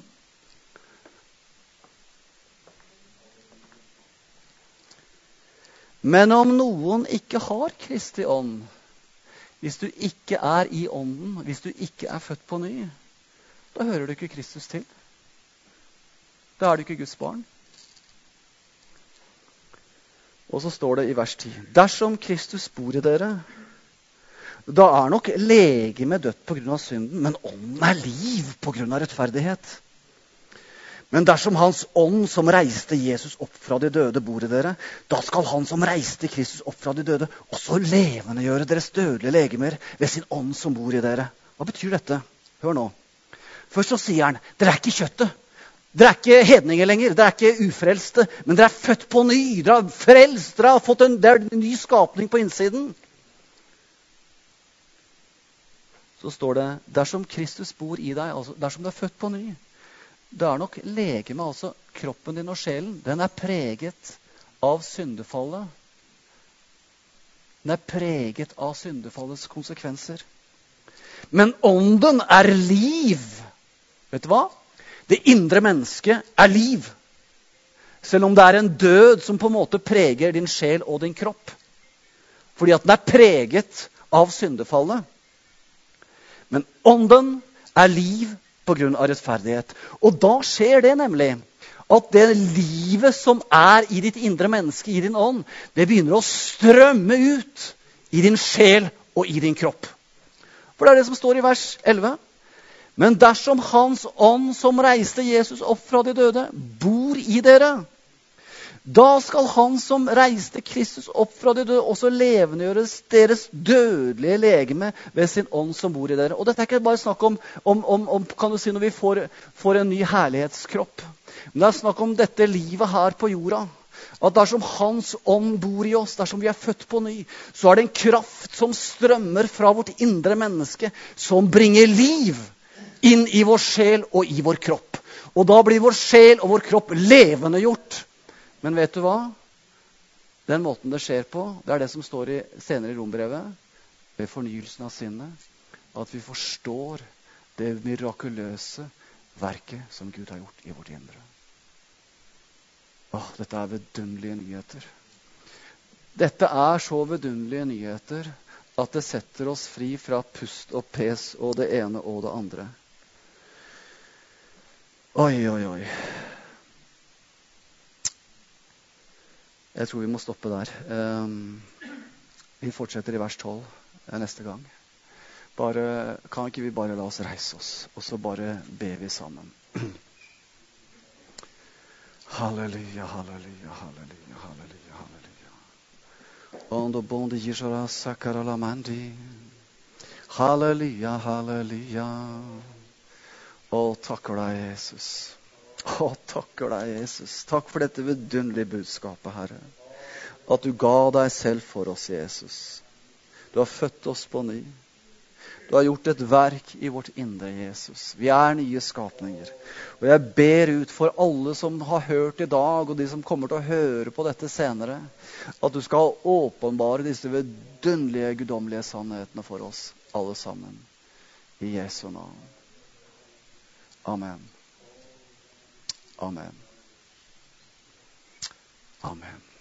S1: Men om noen ikke har Kristi ånd, hvis du ikke er i ånden, hvis du ikke er født på ny, da hører du ikke Kristus til. Da er du ikke Guds barn. Og så står det i vers 10. Dersom Kristus bor i dere, da er nok legemet dødt på grunn av synden, men ånden er liv på grunn av rettferdighet. Men dersom hans ånd som reiste Jesus opp fra de døde bor i dere, da skal han som reiste Kristus opp fra de døde også levendegjøre deres dødelige legemer ved sin ånd som bor i dere. Hva betyr dette? Hør nå. Først så sier han, dere er ikke kjøttet. Dere er ikke hedninger lenger, dere er ikke ufrelste, men dere er født på ny, dere er frelst, dere har fått det er en ny skapning på innsiden. Så står det, dersom Kristus bor i deg, altså dersom du er født på ny, det er nok legeme, altså kroppen din og sjelen, den er preget av syndefallet. Den er preget av syndefallets konsekvenser. Men ånden er liv. Vet du hva? Det indre mennesket er liv. Selv om det er en død som på en måte preger din sjel og din kropp. Fordi at den er preget av syndefallet. Men ånden er liv på grunn av rettferdighet. Og da skjer det nemlig at det livet som er i ditt indre menneske, i din ånd, det begynner å strømme ut i din sjel og i din kropp. For det er det som står i vers 11. Men dersom hans ånd som reiste Jesus opp fra de døde, bor i dere, da skal han som reiste Kristus opp fra de døde også levendegjøre deres dødelige legeme ved sin ånd som bor i dere. Og dette er ikke bare snakk om kan du si, når vi får en ny herlighetskropp. Men det er snakk om dette livet her på jorda. At dersom hans ånd bor i oss, dersom vi er født på ny, så er det en kraft som strømmer fra vårt indre menneske, som bringer liv inn i vår sjel og i vår kropp. Og da blir vår sjel og vår kropp levendegjort. Men vet du hva? Den måten det skjer på, det er det som står senere i Rombrevet, ved fornyelsen av sinnet, at vi forstår det mirakuløse verket som Gud har gjort i vårt indre. Dette er vidunderlige nyheter. Dette er så vidunderlige nyheter at det setter oss fri fra pust og pes og det ene og det andre. Oi, oi, oi. Jeg tror vi må stoppe der. Vi fortsetter i vers 12 neste gang. Kan ikke vi bare la oss reise oss, og så bare ber vi sammen. Halleluja, halleluja, halleluja, halleluja, halleluja. Ondo bonde jishara sakarala mandi. Halleluja, halleluja. Takker deg, Jesus. Takker deg, Jesus. Takk for dette vidunderlige budskapet, Herre. At du ga deg selv for oss, Jesus. Du har født oss på ny. Du har gjort et verk i vårt indre, Jesus. Vi er nye skapninger. Og jeg ber ut for alle som har hørt i dag, og de som kommer til å høre på dette senere, at du skal åpenbare disse vidunderlige, guddommelige sannhetene for oss, alle sammen. I Jesu navn. Amen. Amen. Amen.